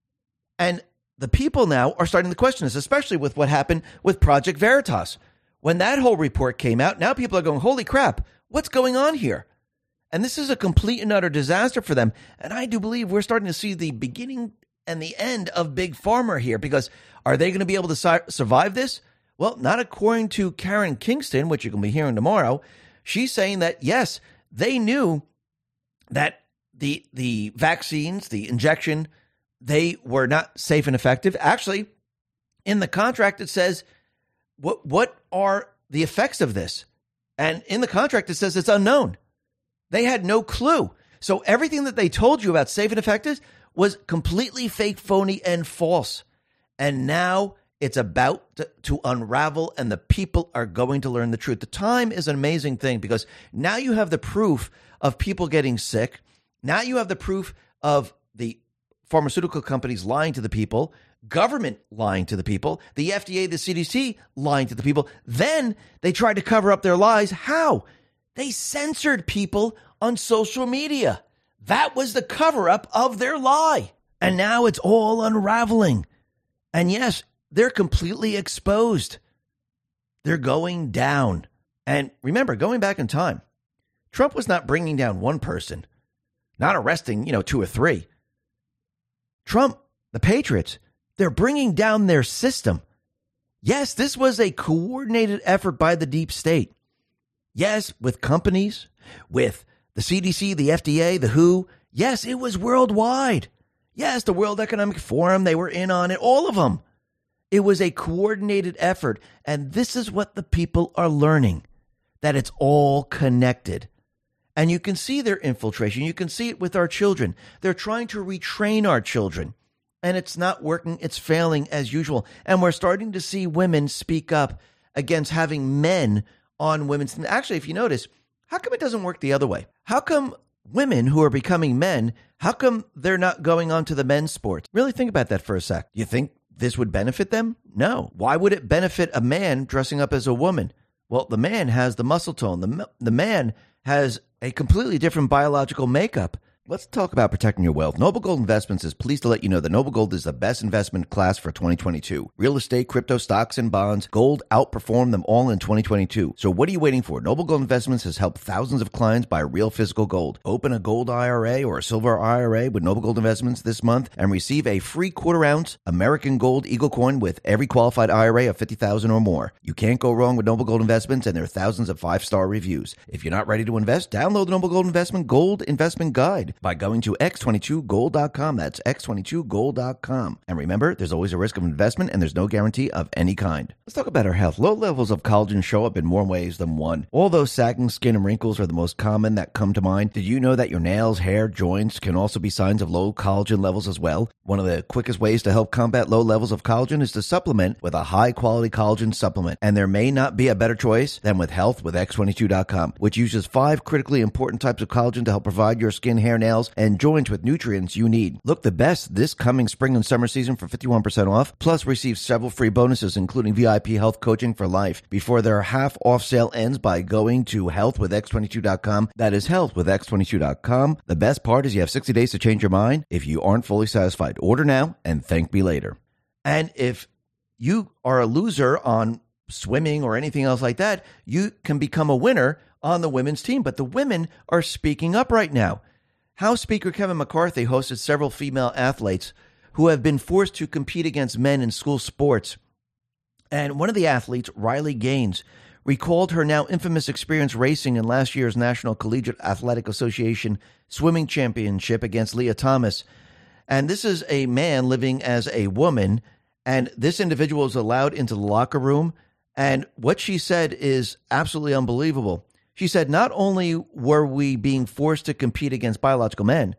And the people now are starting to question this, especially with what happened with Project Veritas. When that whole report came out, now people are going, holy crap, what's going on here? And this is a complete and utter disaster for them. And I do believe we're starting to see the beginning and the end of Big Pharma here, because are they going to be able to survive this? Well, not according to Karen Kingston, which you're going to be hearing tomorrow. She's saying that, yes, they knew that the vaccines, the injection, they were not safe and effective. Actually, in the contract, it says, what are the effects of this? And in the contract, it says it's unknown. They had no clue. So everything that they told you about safe and effective was completely fake, phony, and false. And now it's about to unravel, and the people are going to learn the truth. The time is an amazing thing, because now you have the proof of people getting sick. Now you have the proof of the pharmaceutical companies lying to the people, government lying to the people, the FDA, the CDC lying to the people. Then they tried to cover up their lies. How? They censored people on social media. That was the cover-up of their lie. And now it's all unraveling. And yes, they're completely exposed. They're going down. And remember, going back in time, Trump was not bringing down one person, not arresting, 2 or 3. Trump, the Patriots, they're bringing down their system. Yes, this was a coordinated effort by the deep state. Yes, with companies, with the CDC, the FDA, the WHO. Yes, it was worldwide. Yes, the World Economic Forum, they were in on it, all of them. It was a coordinated effort. And this is what the people are learning, that it's all connected. And you can see their infiltration. You can see it with our children. They're trying to retrain our children. And it's not working. It's failing as usual. And we're starting to see women speak up against having men on women's. Actually, if you notice, how come it doesn't work the other way? How come women who are becoming men, how come they're not going on to the men's sports? Really think about that for a sec. You think this would benefit them? No. Why would it benefit a man dressing up as a woman? Well, the man has the muscle tone. The man has a completely different biological makeup. Let's talk about protecting your wealth. Noble Gold Investments is pleased to let you know that Noble Gold is the best investment class for 2022. Real estate, crypto, stocks, and bonds. Gold outperformed them all in 2022. So what are you waiting for? Noble Gold Investments has helped thousands of clients buy real physical gold. Open a gold IRA or a silver IRA with Noble Gold Investments this month and receive a free quarter-ounce American Gold Eagle coin with every qualified IRA of $50,000 or more. You can't go wrong with Noble Gold Investments, and there are thousands of 5-star reviews. If you're not ready to invest, download the Noble Gold Investment Guide by going to x22gold.com. That's x22gold.com. And remember, there's always a risk of investment, and there's no guarantee of any kind. Let's talk about our health. Low levels of collagen show up in more ways than one. Although sagging skin and wrinkles are the most common that come to mind, did you know that your nails, hair, joints can also be signs of low collagen levels as well? One of the quickest ways to help combat low levels of collagen is to supplement with a high-quality collagen supplement. And there may not be a better choice than with Health with X22.com, which uses 5 critically important types of collagen to help provide your skin, hair, nails, and joints with nutrients you need. Look the best this coming spring and summer season for 51% off, plus receive several free bonuses, including VIP health coaching for life, before their half-off sale ends by going to healthwithx22.com. That is healthwithx22.com. The best part is you have 60 days to change your mind if you aren't fully satisfied. Order now and thank me later. And if you are a loser on swimming or anything else like that, you can become a winner on the women's team. But the women are speaking up right now. House Speaker Kevin McCarthy hosted several female athletes who have been forced to compete against men in school sports. And one of the athletes, Riley Gaines, recalled her now infamous experience racing in last year's National Collegiate Athletic Association Swimming Championship against Leah Thomas. And this is a man living as a woman, and this individual is allowed into the locker room. And what she said is absolutely unbelievable. She said, not only were we being forced to compete against biological men,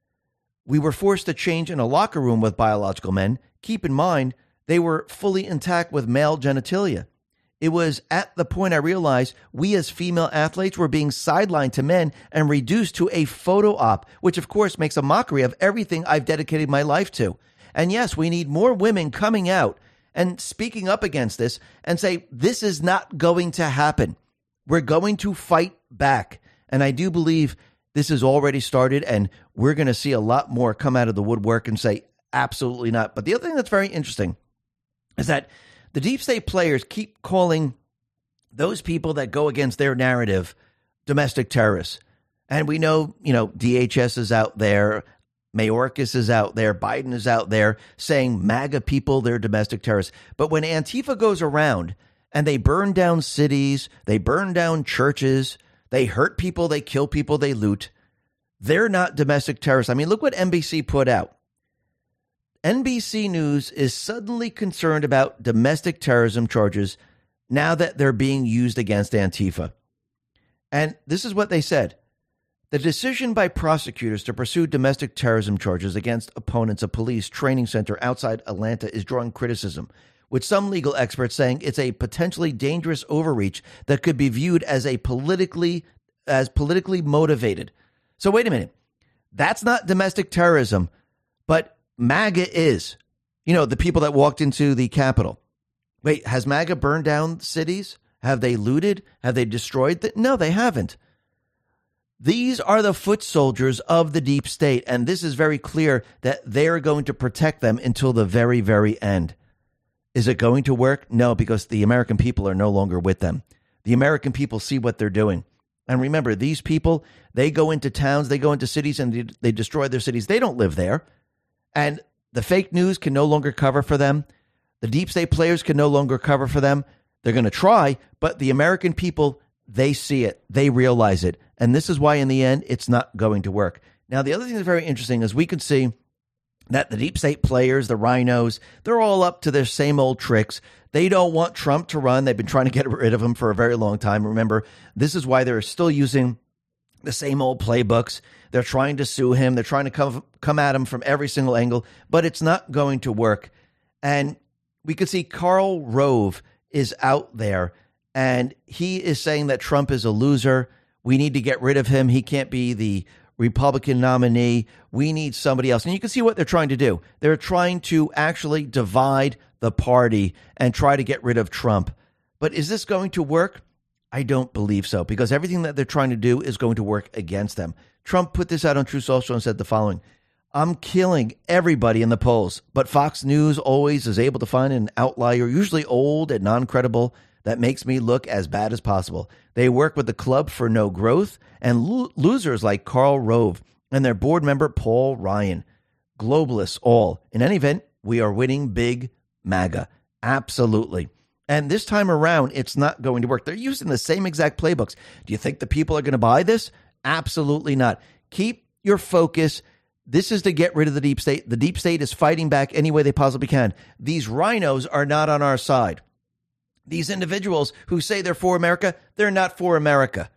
we were forced to change in a locker room with biological men. Keep in mind, they were fully intact with male genitalia. It was at the point I realized we as female athletes were being sidelined to men and reduced to a photo op, which of course makes a mockery of everything I've dedicated my life to. And yes, we need more women coming out and speaking up against this and say, this is not going to happen. We're going to fight back. And I do believe this has already started, and we're going to see a lot more come out of the woodwork and say, absolutely not. But the other thing that's very interesting is that the deep state players keep calling those people that go against their narrative domestic terrorists. And we know, DHS is out there, Mayorkas is out there, Biden is out there saying MAGA people, they're domestic terrorists. But when Antifa goes around and they burn down cities, they burn down churches, they hurt people, they kill people, they loot, they're not domestic terrorists. I mean, look what NBC put out. NBC News is suddenly concerned about domestic terrorism charges now that they're being used against Antifa. And this is what they said. The decision by prosecutors to pursue domestic terrorism charges against opponents of police training center outside Atlanta is drawing criticism, with some legal experts saying it's a potentially dangerous overreach that could be viewed as politically motivated. So wait a minute. That's not domestic terrorism, but MAGA is. The people that walked into the Capitol. Wait, has MAGA burned down cities? Have they looted? Have they destroyed? No, they haven't. These are the foot soldiers of the deep state, and this is very clear that they're going to protect them until the very, very end. Is it going to work? No, because the American people are no longer with them. The American people see what they're doing. And remember, these people, they go into towns, they go into cities, and they destroy their cities. They don't live there. And the fake news can no longer cover for them. The deep state players can no longer cover for them. They're going to try, but the American people, they see it. They realize it. And this is why, in the end, it's not going to work. Now, the other thing that's very interesting is we can see that the deep state players, the rhinos, they're all up to their same old tricks. They don't want Trump to run. They've been trying to get rid of him for a very long time. Remember, this is why they're still using the same old playbooks. They're trying to sue him. They're trying to come at him from every single angle, but it's not going to work. And we could see Karl Rove is out there, and he is saying that Trump is a loser. We need to get rid of him. He can't be the Republican nominee. We need somebody else. And you can see what they're trying to do. They're trying to actually divide the party and try to get rid of Trump. But is this going to work? I don't believe so, because everything that they're trying to do is going to work against them. Trump put this out on Truth Social and said the following: I'm killing everybody in the polls, but Fox News always is able to find an outlier, usually old and non-credible, that makes me look as bad as possible. They work with the Club for No Growth and losers like Karl Rove and their board member, Paul Ryan. Globalists all. In any event, we are winning big, MAGA. Absolutely. And this time around, it's not going to work. They're using the same exact playbooks. Do you think the people are going to buy this? Absolutely not. Keep your focus. This is to get rid of the deep state. The deep state is fighting back any way they possibly can. These rhinos are not on our side. These individuals who say they're for America, they're not for America.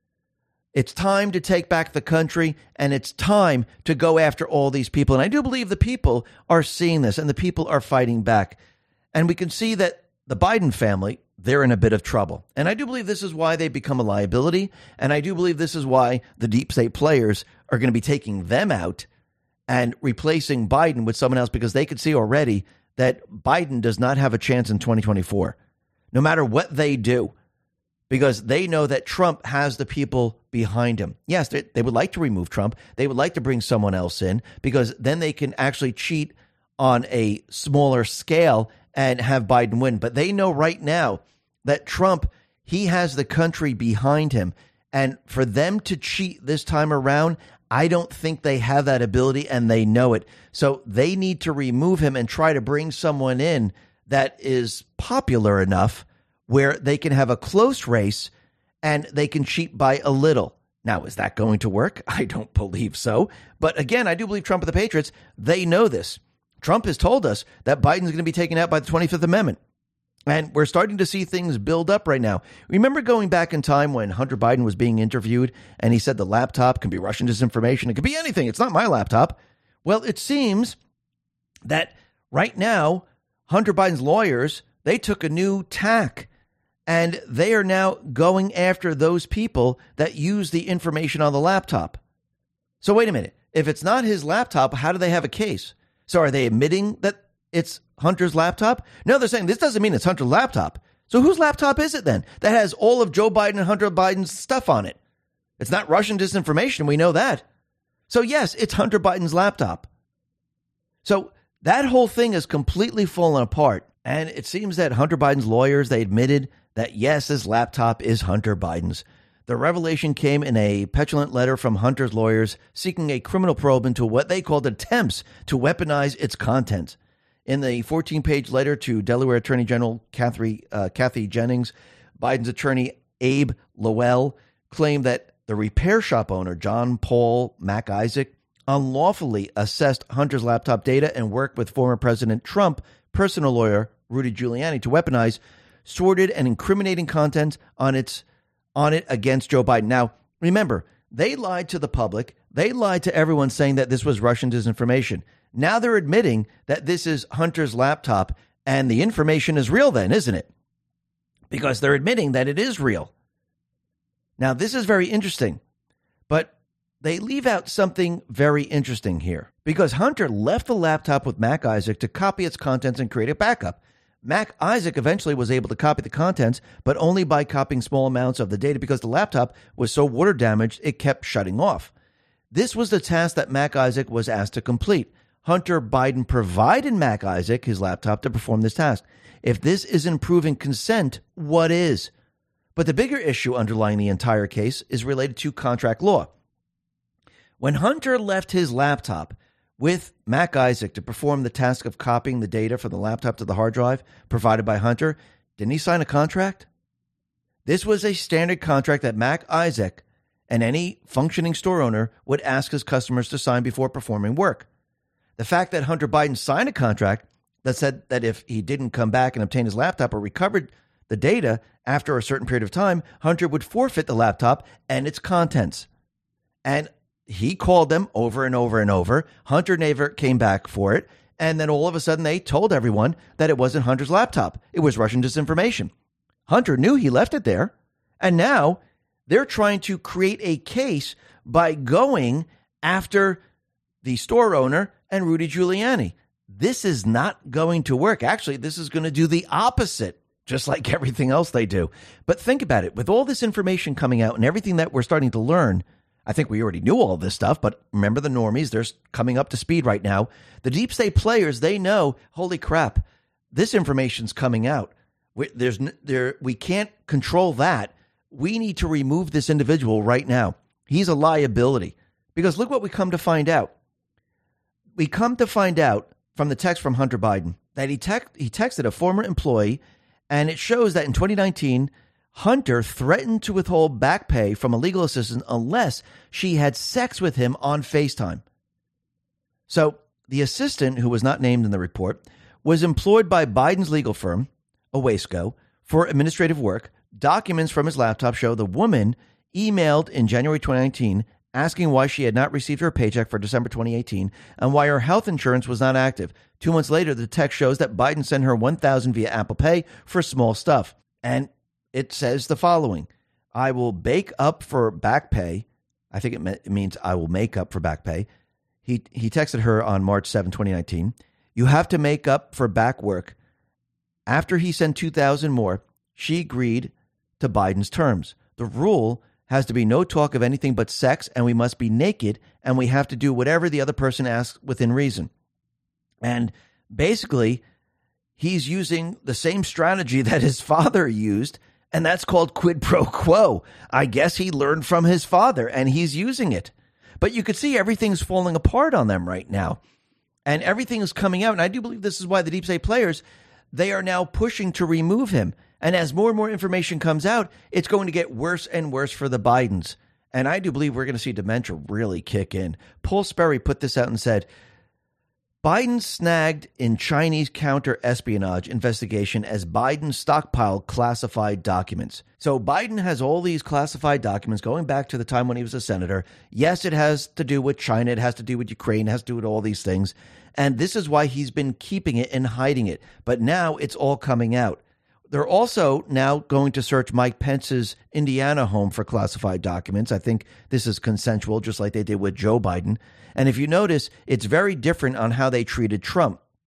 It's time to take back the country, and it's time to go after all these people. And I do believe the people are seeing this, and the people are fighting back. And we can see that the Biden family, they're in a bit of trouble. And I do believe this is why they become a liability. And I do believe this is why the deep state players are going to be taking them out and replacing Biden with someone else, because they could see already that Biden does not have a chance in 2024. No matter what they do, because they know that Trump has the people behind him. Yes, they would like to remove Trump. They would like to bring someone else in, because then they can actually cheat on a smaller scale and have Biden win. But they know right now that Trump, he has the country behind him. And for them to cheat this time around, I don't think they have that ability, and they know it. So they need to remove him and try to bring someone in that is popular enough where they can have a close race and they can cheat by a little. Now, is that going to work? I don't believe so. But again, I do believe Trump and the Patriots, they know this. Trump has told us that Biden's going to be taken out by the 25th Amendment. And we're starting to see things build up right now. Remember going back in time when Hunter Biden was being interviewed and he said the laptop can be Russian disinformation. It could be anything. It's not my laptop. Well, it seems that right now, Hunter Biden's lawyers, they took a new tack, and they are now going after those people that use the information on the laptop. So wait a minute. If it's not his laptop, how do they have a case? So are they admitting that it's Hunter's laptop? No, they're saying this doesn't mean it's Hunter's laptop. So whose laptop is it then that has all of Joe Biden and Hunter Biden's stuff on it? It's not Russian disinformation. We know that. So yes, it's Hunter Biden's laptop. So that whole thing has completely fallen apart. And it seems that Hunter Biden's lawyers, they admitted that yes, his laptop is Hunter Biden's. The revelation came in a petulant letter from Hunter's lawyers seeking a criminal probe into what they called attempts to weaponize its content. In the 14-page letter to Delaware Attorney General Kathy Jennings, Biden's attorney Abe Lowell claimed that the repair shop owner, John Paul Mac Isaac, unlawfully assessed Hunter's laptop data and worked with former President Trump personal lawyer Rudy Giuliani to weaponize sordid and incriminating content on it against Joe Biden. Now, remember, they lied to the public. They lied to everyone saying that this was Russian disinformation. Now they're admitting that this is Hunter's laptop and the information is real then, isn't it? Because they're admitting that it is real. Now, this is very interesting, but they leave out something very interesting here because Hunter left the laptop with Mac Isaac to copy its contents and create a backup. Mac Isaac eventually was able to copy the contents, but only by copying small amounts of the data because the laptop was so water damaged it kept shutting off. This was the task that Mac Isaac was asked to complete. Hunter Biden provided Mac Isaac his laptop to perform this task. If this isn't proving consent, what is? But the bigger issue underlying the entire case is related to contract law. When Hunter left his laptop with Mac Isaac to perform the task of copying the data from the laptop to the hard drive provided by Hunter, didn't he sign a contract? This was a standard contract that Mac Isaac and any functioning store owner would ask his customers to sign before performing work. The fact that Hunter Biden signed a contract that said that if he didn't come back and obtain his laptop or recovered the data after a certain period of time, Hunter would forfeit the laptop and its contents. And he called them over and over and over. Hunter never came back for it. And then all of a sudden they told everyone that it wasn't Hunter's laptop. It was Russian disinformation. Hunter knew he left it there. And now they're trying to create a case by going after the store owner and Rudy Giuliani. This is not going to work. Actually, this is going to do the opposite, just like everything else they do. But think about it. With all this information coming out and everything that we're starting to learn, I think we already knew all this stuff, but remember the normies, they're coming up to speed right now. The deep state players, they know, holy crap, this information's coming out. We can't control that. We need to remove this individual right now. He's a liability. Because look what we come to find out. We come to find out from the text from Hunter Biden that he texted a former employee, and it shows that in 2019, Hunter threatened to withhold back pay from a legal assistant unless she had sex with him on FaceTime. So the assistant, who was not named in the report, was employed by Biden's legal firm, Owasco, for administrative work. Documents from his laptop show the woman emailed in January 2019 asking why she had not received her paycheck for December 2018 and why her health insurance was not active. 2 months later, the text shows that Biden sent her $1,000 via Apple Pay for small stuff. And it says the following: I will bake up for back pay. I think it means I will make up for back pay. He texted her on March 7, 2019. You have to make up for back work. After he sent $2,000 more, she agreed to Biden's terms. The rule has to be no talk of anything but sex, and we must be naked, and we have to do whatever the other person asks within reason. And basically, he's using the same strategy that his father used, and that's called quid pro quo. I guess he learned from his father, and he's using it. But you could see everything's falling apart on them right now, and everything is coming out. And I do believe this is why the deep state players, they are now pushing to remove him. And as more and more information comes out, it's going to get worse and worse for the Bidens. And I do believe we're going to see dementia really kick in. Paul Sperry put this out and said, Biden snagged in Chinese counter-espionage investigation as Biden stockpiled classified documents. So Biden has all these classified documents going back to the time when he was a senator. Yes, it has to do with China. It has to do with Ukraine. It has to do with all these things. And this is why he's been keeping it and hiding it. But now it's all coming out. They're also now going to search Mike Pence's Indiana home for classified documents. I think this is consensual, just like they did with Joe Biden. And if you notice, it's very different on how they treated Trump.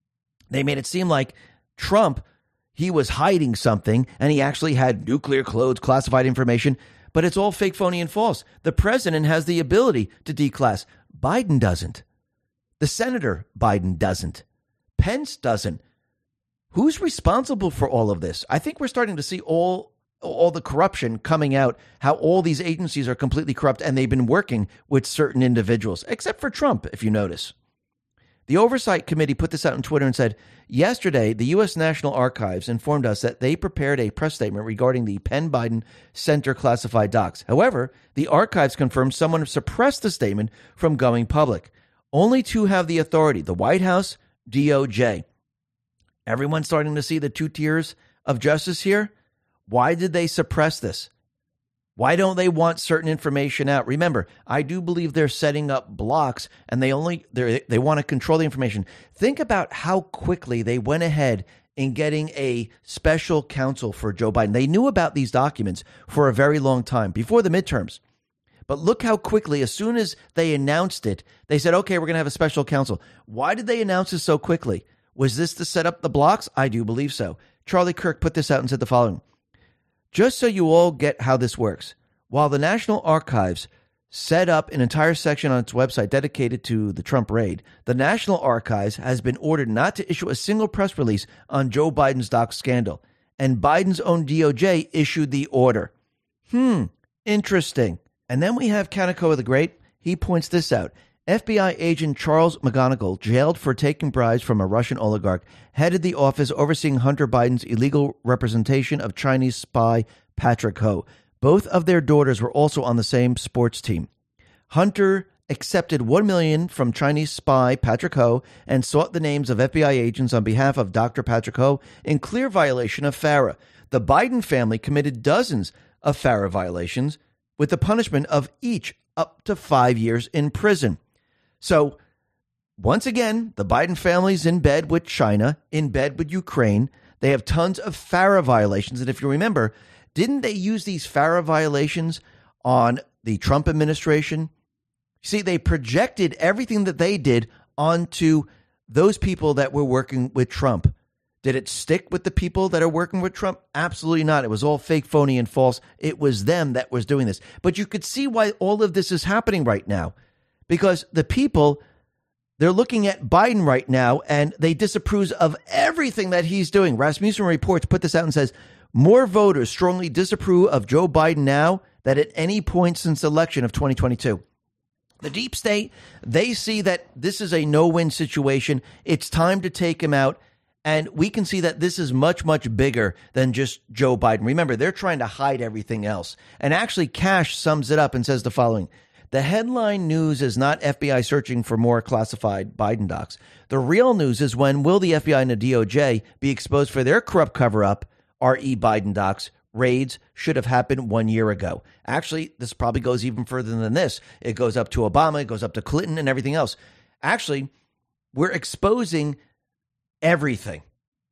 They made it seem like Trump, he was hiding something and he actually had nuclear codes, classified information, but it's all fake, phony, and false. The president has the ability to declass. Biden doesn't. The Senator Biden doesn't. Pence doesn't. Who's responsible for all of this? I think we're starting to see all the corruption coming out, how all these agencies are completely corrupt and they've been working with certain individuals, except for Trump, if you notice. The Oversight Committee put this out on Twitter and said, yesterday, the U.S. National Archives informed us that they prepared a press statement regarding the Penn Biden Center classified docs. However, the archives confirmed someone suppressed the statement from going public. Only two have the authority, the White House, DOJ. Everyone's starting to see the two tiers of justice here. Why did they suppress this? Why don't they want certain information out? Remember, I do believe they're setting up blocks and they want to control the information. Think about how quickly they went ahead in getting a special counsel for Joe Biden. They knew about these documents for a very long time, before the midterms. But look how quickly, as soon as they announced it, they said, okay, we're going to have a special counsel. Why did they announce this so quickly? Was this to set up the blocks? I do believe so. Charlie Kirk put this out and said the following. Just so you all get how this works, while the National Archives set up an entire section on its website dedicated to the Trump raid, the National Archives has been ordered not to issue a single press release on Joe Biden's doc scandal, and Biden's own DOJ issued the order. Interesting. And then we have Kaneko the Great. He points this out. FBI agent Charles McGonigal, jailed for taking bribes from a Russian oligarch, headed the office overseeing Hunter Biden's illegal representation of Chinese spy Patrick Ho. Both of their daughters were also on the same sports team. Hunter accepted $1 million from Chinese spy Patrick Ho and sought the names of FBI agents on behalf of Dr. Patrick Ho in clear violation of FARA. The Biden family committed dozens of FARA violations, with the punishment of each up to 5 years in prison. So, once again, the Biden family's in bed with China, in bed with Ukraine. They have tons of FARA violations. And if you remember, didn't they use these FARA violations on the Trump administration? See, they projected everything that they did onto those people that were working with Trump. Did it stick with the people that are working with Trump? Absolutely not. It was all fake, phony, and false. It was them that was doing this. But you could see why all of this is happening right now. Because the people, they're looking at Biden right now and they disapprove of everything that he's doing. Rasmussen Reports put this out and says, more voters strongly disapprove of Joe Biden now than at any point since the election of 2022. The deep state, they see that this is a no-win situation. It's time to take him out. And we can see that this is much, much bigger than just Joe Biden. Remember, they're trying to hide everything else. And actually, Cash sums it up and says the following. The headline news is not FBI searching for more classified Biden docs. The real news is when will the FBI and the DOJ be exposed for their corrupt cover-up, R.E. Biden docs? Raids should have happened 1 year ago. Actually, this probably goes even further than this. It goes up to Obama, it goes up to Clinton and everything else. Actually, we're exposing everything.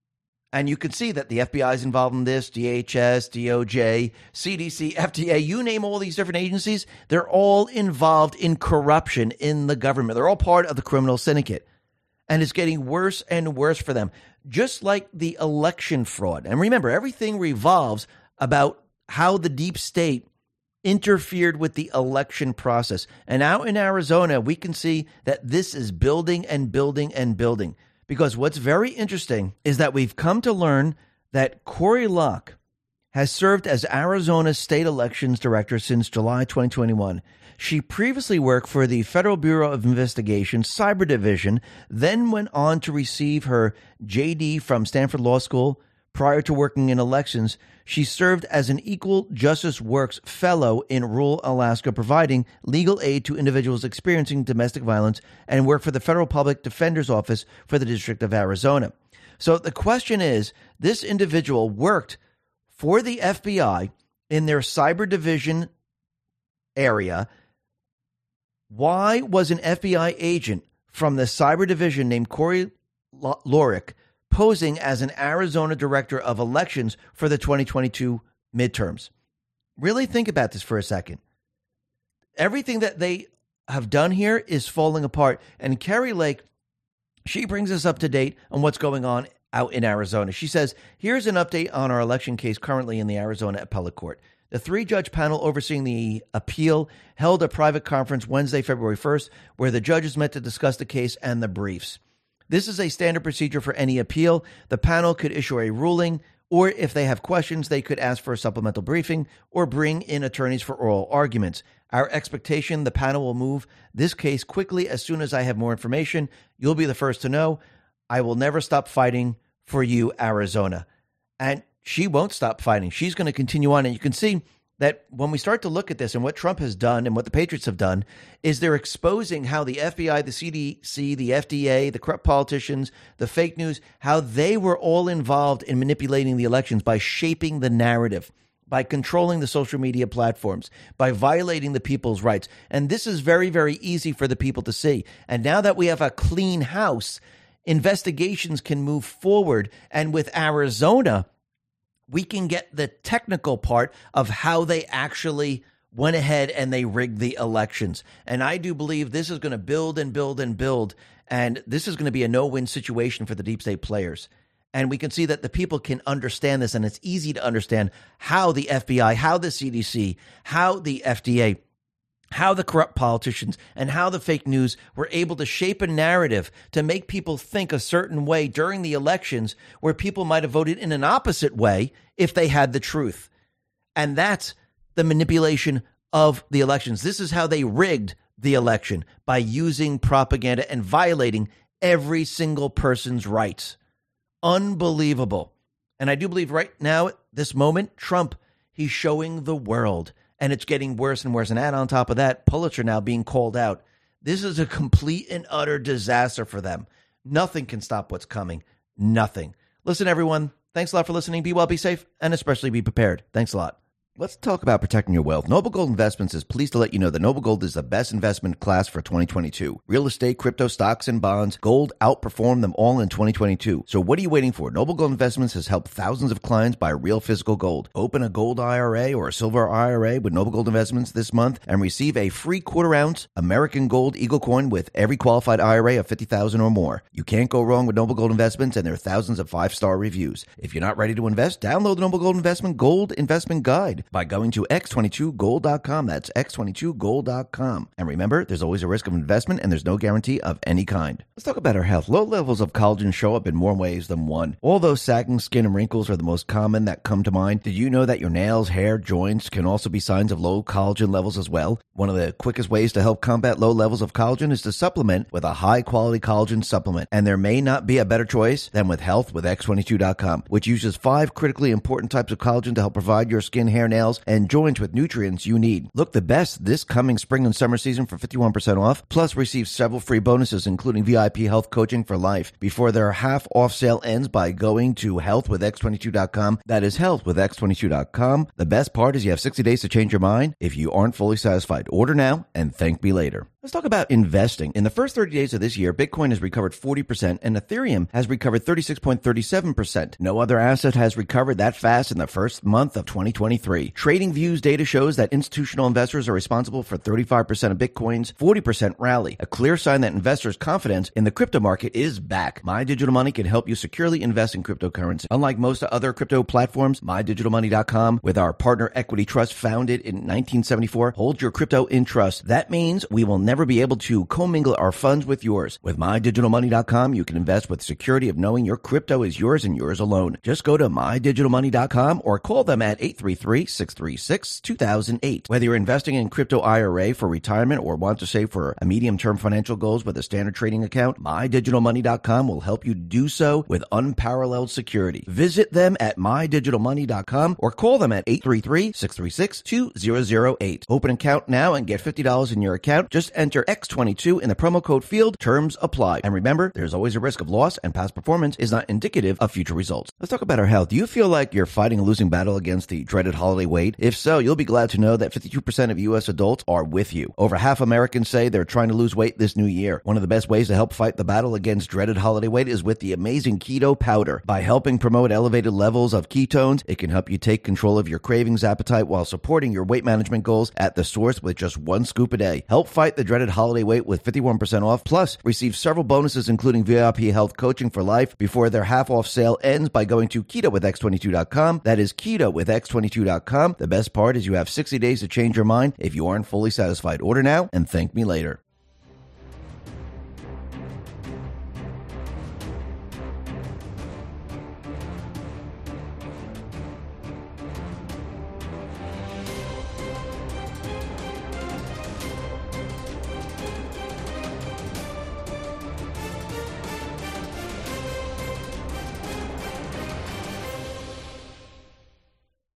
And you can see that the FBI is involved in this, DHS, DOJ, CDC, FDA, you name all these different agencies, they're all involved in corruption in the government. They're all part of the criminal syndicate. And it's getting worse and worse for them, just like the election fraud. And remember, everything revolves about how the deep state interfered with the election process. And out in Arizona, we can see that this is building and building and building. Because what's very interesting is that we've come to learn that Corey Locke has served as Arizona's state elections director since July 2021. She previously worked for the Federal Bureau of Investigation Cyber Division, then went on to receive her JD from Stanford Law School. Prior to working in elections, she served as an Equal Justice Works Fellow in rural Alaska, providing legal aid to individuals experiencing domestic violence, and worked for the Federal Public Defender's Office for the District of Arizona. So the question is, this individual worked for the FBI in their cyber division area. Why was an FBI agent from the cyber division named Corey Lorick posing as an Arizona director of elections for the 2022 midterms? Really think about this for a second. Everything that they have done here is falling apart. And Kari Lake, She brings us up to date on what's going on out in Arizona. She says, here's an update on our election case currently in the Arizona Appellate Court. The three-judge panel overseeing the appeal held a private conference Wednesday, February 1st, where the judges met to discuss the case and the briefs. This is a standard procedure for any appeal. The panel could issue a ruling, or if they have questions, they could ask for a supplemental briefing or bring in attorneys for oral arguments. Our expectation, the panel will move this case quickly. As soon as I have more information, you'll be the first to know. I will never stop fighting for you, Arizona. And she won't stop fighting. She's going to continue on. And you can see that when we start to look at this and what Trump has done and what the Patriots have done is they're exposing how the FBI, the CDC, the FDA, the corrupt politicians, the fake news, how they were all involved in manipulating the elections by shaping the narrative, by controlling the social media platforms, by violating the people's rights. And this is very, very easy for the people to see. And now that we have a clean house, investigations can move forward. And with Arizona, we can get the technical part of how they actually went ahead and they rigged the elections. And I do believe this is going to build and build and build. And this is going to be a no-win situation for the deep state players. And we can see that the people can understand this. And it's easy to understand how the FBI, how the CDC, how the FDA, how the corrupt politicians and how the fake news were able to shape a narrative to make people think a certain way during the elections where people might have voted in an opposite way if they had the truth. And that's the manipulation of the elections. This is how they rigged the election, by using propaganda and violating every single person's rights. Unbelievable. And I do believe right now, at this moment, Trump, he's showing the world. And it's getting worse and worse. And add on top of that, Pulitzer now being called out. This is a complete and utter disaster for them. Nothing can stop what's coming. Nothing. Listen, everyone, thanks a lot for listening. Be well, be safe, and especially be prepared. Thanks a lot. Let's talk about protecting your wealth. Noble Gold Investments is pleased to let you know that Noble Gold is the best investment class for 2022. Real estate, crypto, stocks, and bonds, gold outperformed them all in 2022. So what are you waiting for? Noble Gold Investments has helped thousands of clients buy real physical gold. Open a gold IRA or a silver IRA with Noble Gold Investments this month and receive a free quarter-ounce American Gold Eagle coin with every qualified IRA of $50,000 or more. You can't go wrong with Noble Gold Investments, and there are thousands of 5-star reviews. If you're not ready to invest, download the Noble Gold Investment Gold Investment Guide by going to x22gold.com. That's x22gold.com. And remember, there's always a risk of investment and there's no guarantee of any kind. Let's talk about our health. Low levels of collagen show up in more ways than one. Although sagging skin and wrinkles are the most common that come to mind, did you know that your nails, hair, joints can also be signs of low collagen levels as well? One of the quickest ways to help combat low levels of collagen is to supplement with a high-quality collagen supplement. And there may not be a better choice than with Health with X22.com, which uses 5 critically important types of collagen to help provide your skin, hair, nails, and joints with nutrients you need. Look the best this coming spring and summer season for 51% off, plus receive several free bonuses, including VIP health coaching for life, before their half-off sale ends by going to healthwithx22.com. That is healthwithx22.com. The best part is you have 60 days to change your mind if you aren't fully satisfied. Order now and thank me later. Let's talk about investing. In the first 30 days of this year, Bitcoin has recovered 40% and Ethereum has recovered 36.37%. No other asset has recovered that fast in the first month of 2023. TradingView's data shows that institutional investors are responsible for 35% of Bitcoin's 40% rally, a clear sign that investors' confidence in the crypto market is back. My Digital Money can help you securely invest in cryptocurrency. Unlike most other crypto platforms, MyDigitalMoney.com, with our partner Equity Trust founded in 1974, holds your crypto in trust. That means we will never be able to commingle our funds with yours. With MyDigitalMoney.com, you can invest with security of knowing your crypto is yours and yours alone. Just go to MyDigitalMoney.com or call them at 833-636-2008. Whether you're investing in crypto IRA for retirement or want to save for a medium-term financial goals with a standard trading account, MyDigitalMoney.com will help you do so with unparalleled security. Visit them at MyDigitalMoney.com or call them at 833-636-2008. Open an account now and get $50 in your account. Just enter X22 in the promo code field. Terms apply. And remember, there's always a risk of loss, and past performance is not indicative of future results. Let's talk about our health. Do you feel like you're fighting a losing battle against the dreaded holiday weight? If so, you'll be glad to know that 52% of U.S. adults are with you. Over half Americans say they're trying to lose weight this new year. One of the best ways to help fight the battle against dreaded holiday weight is with the amazing keto powder. By helping promote elevated levels of ketones, it can help you take control of your cravings, appetite, while supporting your weight management goals at the source with just 1 scoop a day. Help fight the dreaded holiday wait with 51% off. Plus, receive several bonuses, including VIP health coaching for life before their half-off sale ends by going to KetoWithX22.com. That is KetoWithX22.com. The best part is you have 60 days to change your mind if you aren't fully satisfied. Order now and thank me later.